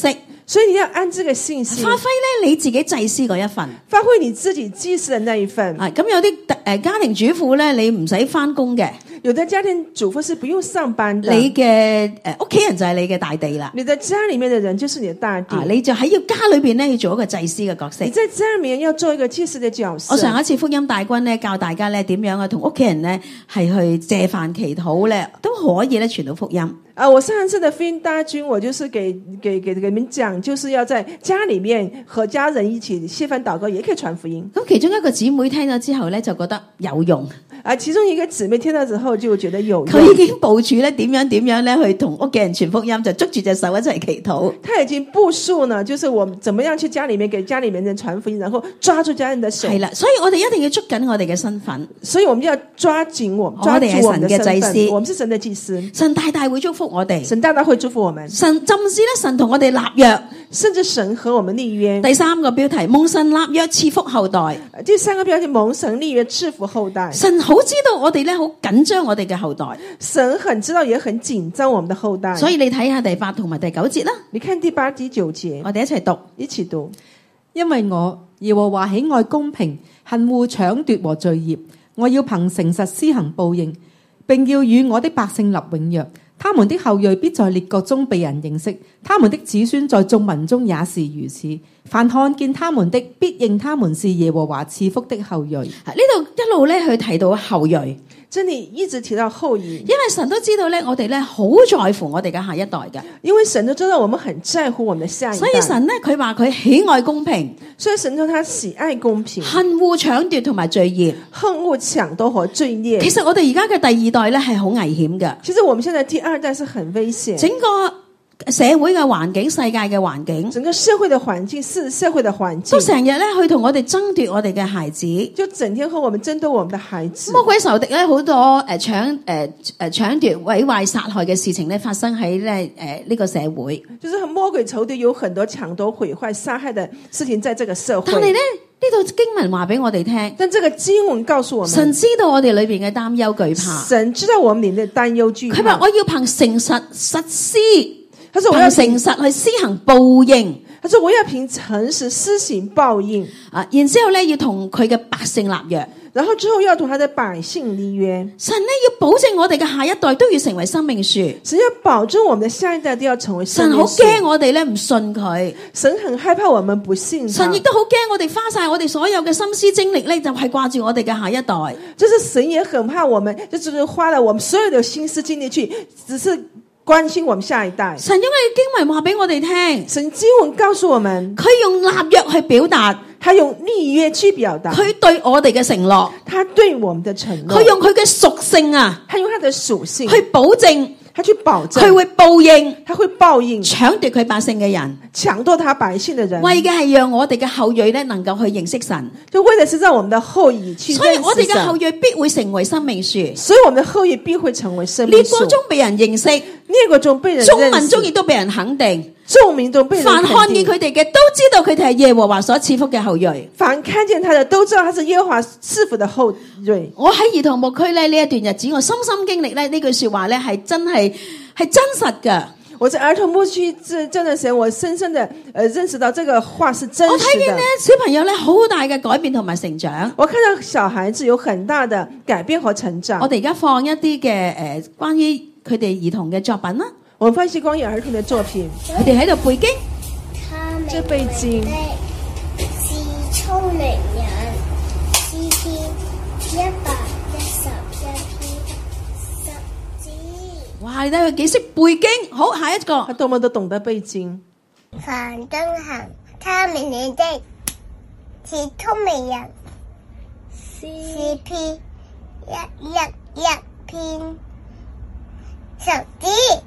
所以你要按這個信心， 發揮咧你自己祭司嗰一份， 發揮你自己祭司的那一份。 啊，咁有啲誒家庭主婦咧，你唔使翻工嘅， 有的家庭主婦是不用上班的， 你嘅誒屋企人就係你嘅大地啦。 你的家裏面的人就是你的大地， 啊，你就喺要家裏邊咧要做一個祭司嘅角色。 你在家裏面要做一個祭司的角色。 我上一次福音大軍咧教大家咧點樣啊同屋企人咧係去借飯祈禱咧都可以咧傳到福音。 啊，我上一次的福音大軍，我就是給給給給你們講，就是要在家裏面和家人一起謝飯禱告，也可以傳福音。 咁其中一個姊妹聽咗之後咧，就覺得有用。 啊，其中一個姊妹聽到之後就覺得有用。 佢已經部署咧點樣點樣咧去同屋企人傳福音，就捉住隻手一齊祈禱。 他已經部署呢，就是我們怎麼樣去家裏面給家裏面人傳福音，然後抓住家人的手。 係啦，所以我哋一定要捉緊我哋嘅身份。 所以我們要抓緊我們，抓住我們的身份。我們是神的祭司， 神大大會祝福我哋。 神大大會祝福我們。 神甚至咧，神同我哋立約， 甚至神和我們立約。 第三個標題，蒙神立約賜福後代。 第三個標題，蒙神立約賜福後代。 神好知道我哋咧好緊張我哋嘅後代， 神很知道也很緊張我們的後代。 所以你睇下第八同埋第九節啦。 你看第八、第九節， 我哋一齊讀， 一起讀。 因為我耶和華喜愛公平，恨惡搶奪和罪孽，我要憑誠實施行報應，並要與我的百姓立永約。他們的後裔必在列國中被人認識，他們的子孫在眾民中也是如此。凡看見他們的，必認他們是耶和華賜福的後裔。呢度一路咧去提到後裔， 這裏一直提到後裔， 因為神都知道咧，我哋咧好在乎我哋嘅下一代嘅， 因為神都知道我們很在乎我們的下一代， 所以神咧佢話佢喜愛公平， 所以神說他喜愛公平， 恨惡搶奪同埋罪孽， 恨惡搶奪和罪孽。 其實我哋而家嘅第二代咧係好危險嘅， 其實我們現在第二代是很危險， 整個社會嘅環境、世界嘅環境， 整個社會的環境是社會的環境， 都成日咧去同我哋爭奪我哋嘅孩子， 就整天和我們爭奪我們的孩子。 魔鬼仇敵咧好多誒搶誒誒搶奪、毀壞、殺害嘅事情咧發生喺咧誒呢個社會， 就是魔鬼仇敵有很多搶奪、毀壞、殺害的事情在這個社會。 但係咧呢度經文話俾我哋聽， 但這個經文告訴我們， 神知道我哋裏邊嘅擔憂懼怕， 神知道我們裏面的擔憂懼怕。 佢話我要憑誠實實施。 他說我要憑誠實去施行報應。 他說我要憑誠實施行報應。 啊，然之後咧要同佢嘅百姓立約， 然後之後要同他的百姓立約。 神咧要保證我哋嘅下一代都要成為生命樹。 神要保證我們的下一代都要成為生命樹。 神好驚我哋咧唔信佢， 神很害怕我們不信他。 神亦都好驚我哋花晒我哋所有嘅心思精力咧，就係掛住我哋嘅下一代。 就是神也很怕我們，就只是花了我們所有的心思精力去，只是關心我們下一代。 神因為經文話俾我哋聽， 神經文告訴我們， 佢用立約去表達， 他用立約去表達， 佢對我哋嘅承諾， 他對我們的承諾， 佢用佢嘅屬性啊， 他用他的屬性去保證， 他去保證， 佢會報應， 他會報應搶奪佢百姓嘅人， 搶奪他百姓的人， 為嘅係讓我哋嘅後裔咧能夠去認識神， 就為的是讓我們的後裔去認識神。 所以我哋嘅後裔必會成為生命樹， 所以我們的後裔必會成為生命樹。 列國中被人認識， 列國中被人認識， 眾民中亦都被人肯定， 眾民中被人肯定。 凡看見佢哋嘅都知道佢哋係耶和華所賜福嘅後裔。 凡看見他的都知道他是耶和華賜福的後裔。 我喺兒童牧區咧呢一段日子，我深深經歷咧呢句說話咧係真係係真實嘅。 我在兒童牧區這這段時間，我深深的呃認識到這個話是真實的。 我睇見咧小朋友咧好大嘅改變同埋成長。 我看到小孩子有很大的改變和成長。 我哋而家放一啲嘅誒關於佢哋兒童嘅作品啦。 我們放一些關於兒童嘅作品。 佢哋喺度背經。 這背經是聰明人，詩篇一百一十一篇十字。 哇！你睇佢幾識背經。好，下一個。 他多麼都懂得背經。 凡遵行他命令的，是聰明人。詩篇一一一篇十字。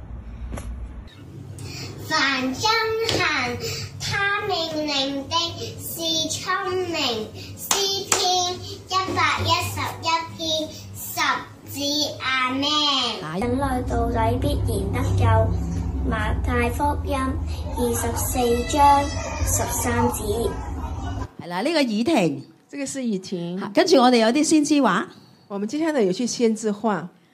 凡遵行他命令的，是聰明。詩篇一百一十一篇十字。阿們。忍耐到底必然得救。馬太福音二十四章十三節。 係啦，呢個議題， 這個是議題。 跟住我哋有啲先知話。 我們今天呢有去先知話。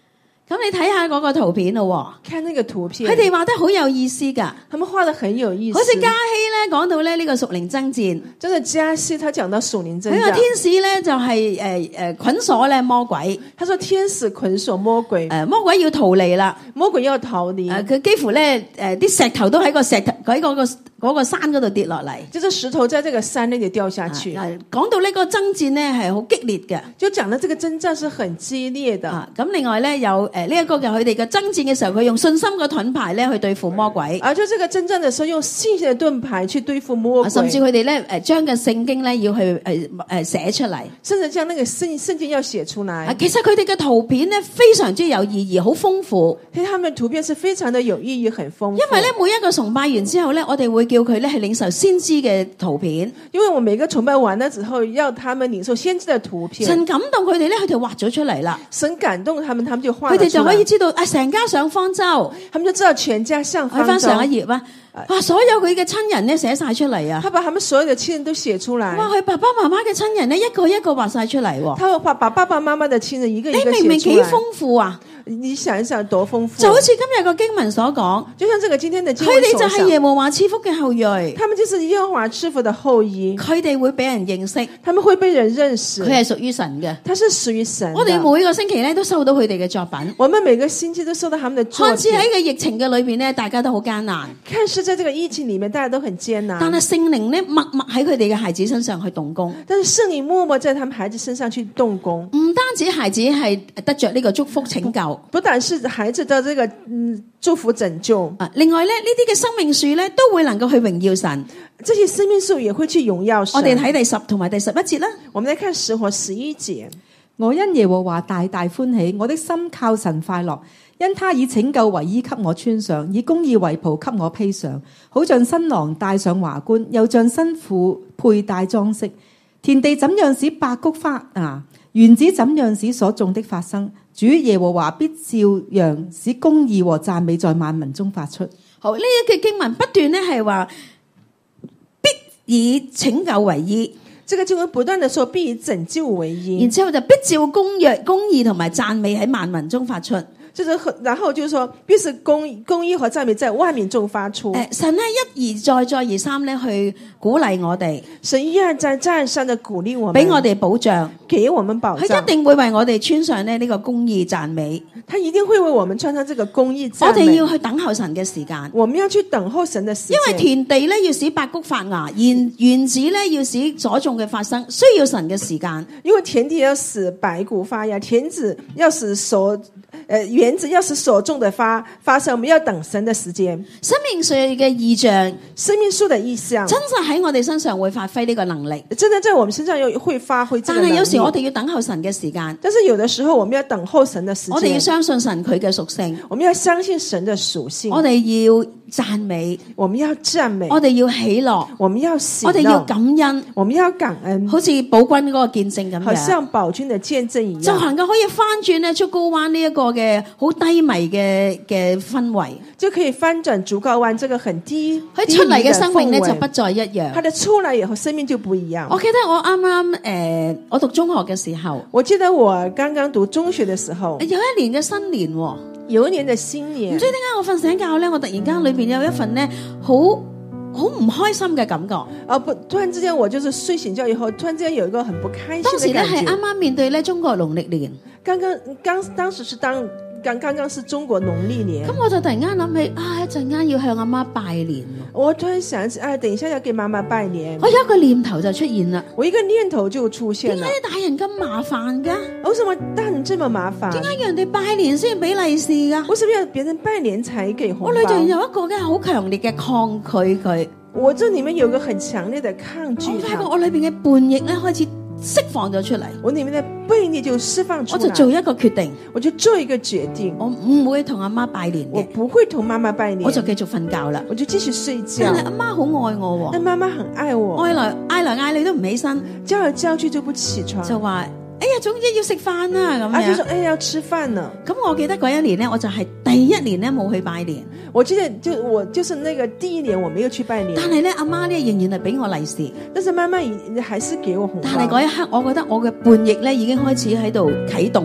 咁你睇下嗰個圖片咯， 看那個圖片， 佢哋畫得好有意思噶， 他們畫得很有意思。 好似加希咧講到咧呢個屬靈爭戰， 真係加希他講到屬靈爭戰， 佢話天使咧就係誒誒捆鎖咧魔鬼， 他說天使捆鎖魔鬼， 誒魔鬼要逃離啦， 魔鬼要逃離， 誒佢幾乎咧誒啲石頭都喺個石頭喺嗰個嗰個山嗰度跌落嚟， 就是石頭在這個山那裡掉下去。 講到呢個爭戰咧係好激烈嘅， 就講到這個爭戰是很激烈的。 咁另外咧有誒呢一個就佢哋嘅爭戰嘅時候，佢用信心個盾牌咧去對付魔鬼。 啊，就這個爭戰嘅時候，用信心嘅盾牌去對付魔鬼。 甚至佢哋咧誒將個聖經咧要去誒誒寫出嚟， 甚至將那個聖聖經要寫出來。 其實佢哋嘅圖片咧非常之有意義，好豐富。 其實他們嘅圖片是非常的有意義，很豐富。 因為咧每一個崇拜完之後咧，我哋會叫佢咧係領受先知嘅圖片。 因為我每個崇拜完了之後，要他們領受先知嘅圖片。 神感動佢哋咧，佢哋畫咗出嚟啦。 神感動他們，他們就畫。 佢哋就可以知道啊，成家上方舟， 他們就知道全家上方舟。 去翻上一頁啊，哇！所有佢嘅親人咧寫晒出嚟啊。 他把他們所有嘅親人都寫出來。 哇！佢爸爸媽媽嘅親人咧一個一個畫晒出嚟。 他把把爸爸媽媽嘅親人一個一個寫出來。 你明明幾豐富啊！ 你想一想多豐富， 就好似今日個經文所講， 就像這個今天的經文所講， 佢哋就係耶和華賜福嘅後裔， 他們就是耶和華賜福的後裔， 佢哋會俾人認識， 他們會被人認識， 佢係屬於神嘅， 他是屬於神。 我哋每個星期咧都收到佢哋嘅作品， 我們每個星期都收到他們的作品。 看似喺個疫情嘅裏邊咧，大家都好艱難， 看似在這個疫情裏面，大家都很艱難， 但係聖靈咧默默喺佢哋嘅孩子身上去動工， 但是聖靈默默在他們孩子身上去動工， 唔單止孩子係得着呢個祝福拯救， 不，不但是孩子的這個嗯祝福拯救啊，另外咧呢啲嘅生命樹咧都會能夠去榮耀神， 這些生命樹也會去榮耀神。 我哋睇第十同埋第十一節啦， 我們來看十和十一節。 我因耶和華大大歡喜，我的心靠神快樂，因他以拯救為衣給我穿上，以公義為袍給我披上，好像新郎戴上華冠，又像新婦佩戴裝飾。田地怎樣使百谷發芽，園子怎樣使所種的發生，主耶和華必照樣使公義和讚美在萬民中發出。 好，呢一句經文不斷咧係話必以拯救為衣， 這個經文不斷地說必以拯救為衣， 然之後就必照公約公義同埋讚美喺萬民中發出。 就是然後就是說必是公公義和讚美在萬民中發出。 誒，神咧一而再再而三咧去鼓勵我哋， 神一而再再而三的鼓勵我們， 俾我哋保障， 給我們保障。 佢一定會為我哋穿上咧呢個公義讚美， 他一定會為我們穿上這個公義讚美。 我哋要去等候神嘅時間， 我們要去等候神的時間。 因為田地咧要使百谷發芽，園園子咧要使所種嘅發生，需要神嘅時間。 因為田地要使百谷發芽，田子要使所誒園子要使所種的發發生，我們要等神的時間。 生命樹嘅異象， 生命樹的意象， 真實喺我哋身上會發揮呢個能力， 真的在我們身上有會發揮這個能力。 但係有時我哋要等候神嘅時間， 但是有的時候我們要等候神的時間。 我哋要相信神佢嘅屬性， 我們要相信神的屬性。 我哋要讚美， 我們要讚美， 我哋要喜樂， 我們要喜樂， 我哋要感恩， 我們要感恩， 好似寶君嗰個見證咁樣， 好像寶君的見證一樣， 就能夠可以翻轉咧竹篙灣呢一個嘅好低迷嘅嘅氛圍， 就可以翻轉竹篙灣這個很低， 佢出嚟嘅生命咧就不再一樣， 他的出來以後生命就不一樣。 我記得我啱啱誒我讀中學嘅時候， 我記得我剛剛讀中學嘅時候， 有一年嘅新年， 有一年嘅新年， 唔知點解我瞓醒覺咧，我突然間裏邊有一份咧好好唔開心嘅感覺。 啊不，突然之間我就是睡醒覺以後，突然之間有一個很不開心嘅感覺。 當時咧係啱啱面對咧中國農曆年， 剛剛剛當時是當剛剛剛是中國農曆年。 咁我就突然間諗起啊，一陣間要向阿媽拜年。 我突然想起，啊，等一下要給媽媽拜年。 我有一個念頭就出現啦。 我一個念頭就出現了。 點解啲大人咁麻煩噶？ 為什麼大人這麼麻煩？ 點解要人哋拜年先俾利是噶？ 為什麼要別人拜年才給紅包？ 我裏頭有一個嘅好強烈嘅抗拒佢。 我這裏面有個很強烈的抗拒。 我發覺我裏邊嘅叛逆咧開始釋放咗出嚟， 我裏面的悖逆就釋放出來， 我就做一個決定， 我就做一個決定， 我唔會同阿媽拜年嘅， 我不會同媽媽拜年， 我就繼續瞓覺啦， 我就繼續睡覺。 但係阿媽好愛我， 但媽媽很愛我， 嗌來嗌來嗌你都唔起身， 叫來叫去就不起床， 就話哎呀，總之要食飯啦咁樣， 啊就說哎呀要吃飯啦。咁我記得嗰一年咧，我就係第一年咧冇去拜年。 我記得就我就是那個第一年我沒有去拜年， 但係咧阿媽咧仍然係俾我利是， 但是媽媽還是給我紅包。 但係嗰一刻，我覺得我嘅叛逆咧已經開始喺度啟動啦。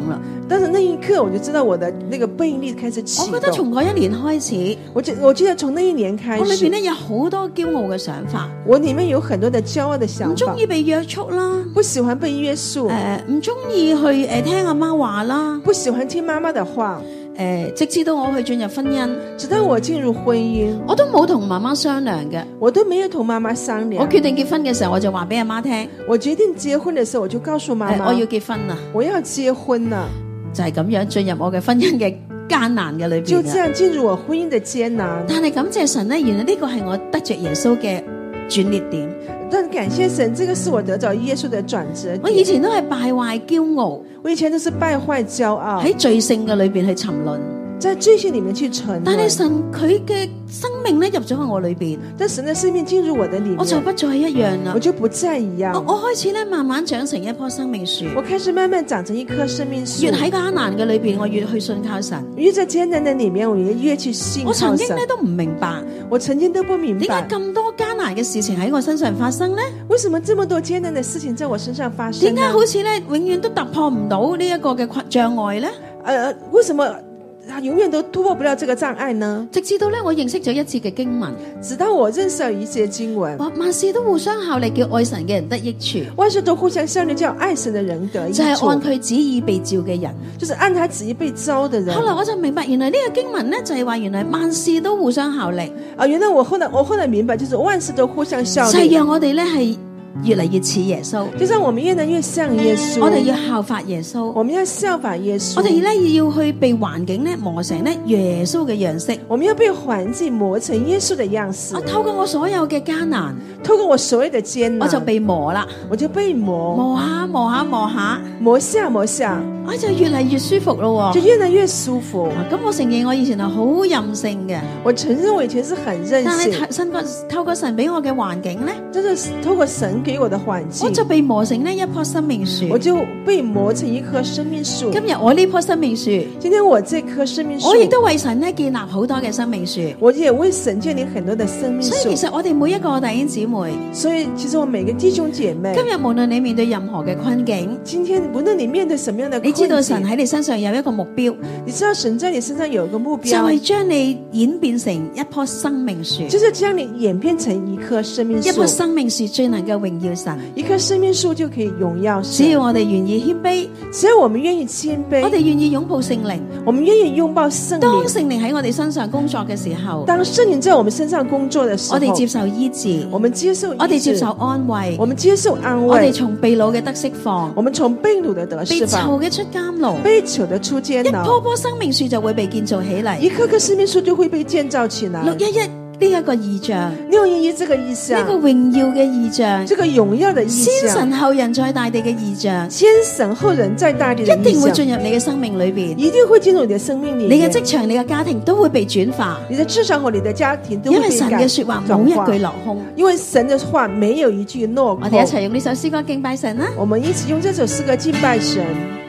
但是那一刻我就知道我的那個背力開始啟動。 我覺得從嗰一年開始， 我記我記得從那一年開始， 我裏邊咧有好多驕傲嘅想法， 我裏面有很多的驕傲的想法， 唔中意被約束啦， 不喜歡被約束， 誒唔中意去誒、呃、聽阿媽話啦， 不喜歡聽媽媽的話。 誒、呃，直至到我去進入婚姻， 直到我進入婚姻， 我都冇同媽媽商量嘅， 我都沒有同媽媽商量。 我決定結婚嘅時候，我就話俾阿媽聽， 我決定結婚嘅時候，我就告訴媽媽、 呃，我要結婚啦， 我要結婚啦， 就係咁樣進入我嘅婚姻嘅艱難嘅裏邊， 就這樣進入我婚姻嘅艱難。 但係感謝神咧，原來呢個係我得着耶穌嘅轉捩點。 但感謝神，這個是我得着耶穌的轉折點。 我以前都係敗壞驕傲， 我以前都是敗壞驕傲， 喺罪性嘅裏邊去沉淪。 在罪性裏面去沉淪， 但係神佢嘅生命咧入咗喺我裏邊， 但神的生命進入我的裏面， 我就不再一樣啦， 我就不再一樣。 我我開始咧慢慢長成一棵生命樹， 我開始慢慢長成一棵生命樹。 越喺艱難嘅裏邊，我越去信靠神。 越在艱難的裏面，我越越去信靠神。 我曾經咧都唔明白， 我曾經都不明白， 點解咁多艱難嘅事情喺我身上發生呢？ 為什麼這麼多艱難的事情在我身上發生呢？ 點解好似咧永遠都突破唔到呢一個嘅障礙呢？ 呃，為什麼？他永遠都突破不了這個障礙呢？ 直至到咧我認識咗一次嘅經文， 直到我認識了一次嘅經文， 萬事都互相效力，叫愛神嘅人得益處。 萬事都互相效力，叫愛神嘅人得益處。 就係、是、按佢旨意被召嘅人， 就是按他旨意被召嘅人。 後來我就明白，原來呢個經文咧就係話，原來萬事都互相效力。 啊，原來我後來我後來明白，就是萬事都互相效力， 就係讓我哋咧係越嚟越似耶穌， 就像我們越來越像耶穌。 我哋要效法耶穌， 我們要效法耶穌。 我哋咧要去被環境咧磨成咧耶穌嘅樣式。 我們要被環境磨成耶穌的樣式。 我透過我所有嘅艱難， 透過我所有的艱難， 我就被磨啦， 我就被磨， 磨下磨下磨下， 磨下磨下， 我就越嚟越舒服咯， 就越來越舒服。 咁我承認我以前係好任性嘅， 我承認我以前是很任性。 但係神個透過神俾我嘅環境咧， 真係透過神給我的環境。 我就被磨成呢一棵生命樹， 我就被磨成一棵生命樹。 今日我呢棵生命樹， 今天我這棵生命樹， 我亦都為神咧建立好多嘅生命樹， 我也為神建立很多的生命樹。 所以其實我哋每一個弟兄姊妹， 所以其實我每個弟兄姐妹， 今日無論你面對任何嘅困境， 今天無論你面對什麼樣的困境， 你知道神喺你身上有一個目標， 你知道神在你身上有一個目標， 就係將你演變成一棵生命樹， 就是將你演變成一棵生命樹。 一棵生命樹最能夠榮耀神， 一棵生命樹就可以榮耀神。 只要我哋願意謙卑， 只要我們願意謙卑， 我哋願意擁抱聖靈， 我們願意擁抱聖靈。 當聖靈喺我哋身上工作嘅時候， 當聖靈在我們身上工作的時候， 我哋接受醫治， 我們接受醫治， 我哋接受安慰， 我們接受安慰， 我哋從被擄嘅得釋放， 我們從被擄的得釋放， 被囚嘅出監牢， 被囚的出監牢， 一棵棵生命樹就會被建造起嚟， 一棵棵生命樹就會被建造起來。 六一一呢一個異象， 六一一這個異象， 呢個榮耀嘅異象， 這個榮耀的異象， 先神後人在大地嘅異象， 先神後人在大地的異象， 一定會進入你嘅生命裏邊， 一定會進入你的生命裏面。 你嘅職場、你嘅家庭都會被轉化， 你的職場和你的家庭都會被因為神嘅說話冇一句落空， 因為神的話沒有一句落空。 我哋一齊用呢首詩歌敬拜神啦， 我們一起用這首詩歌敬拜神。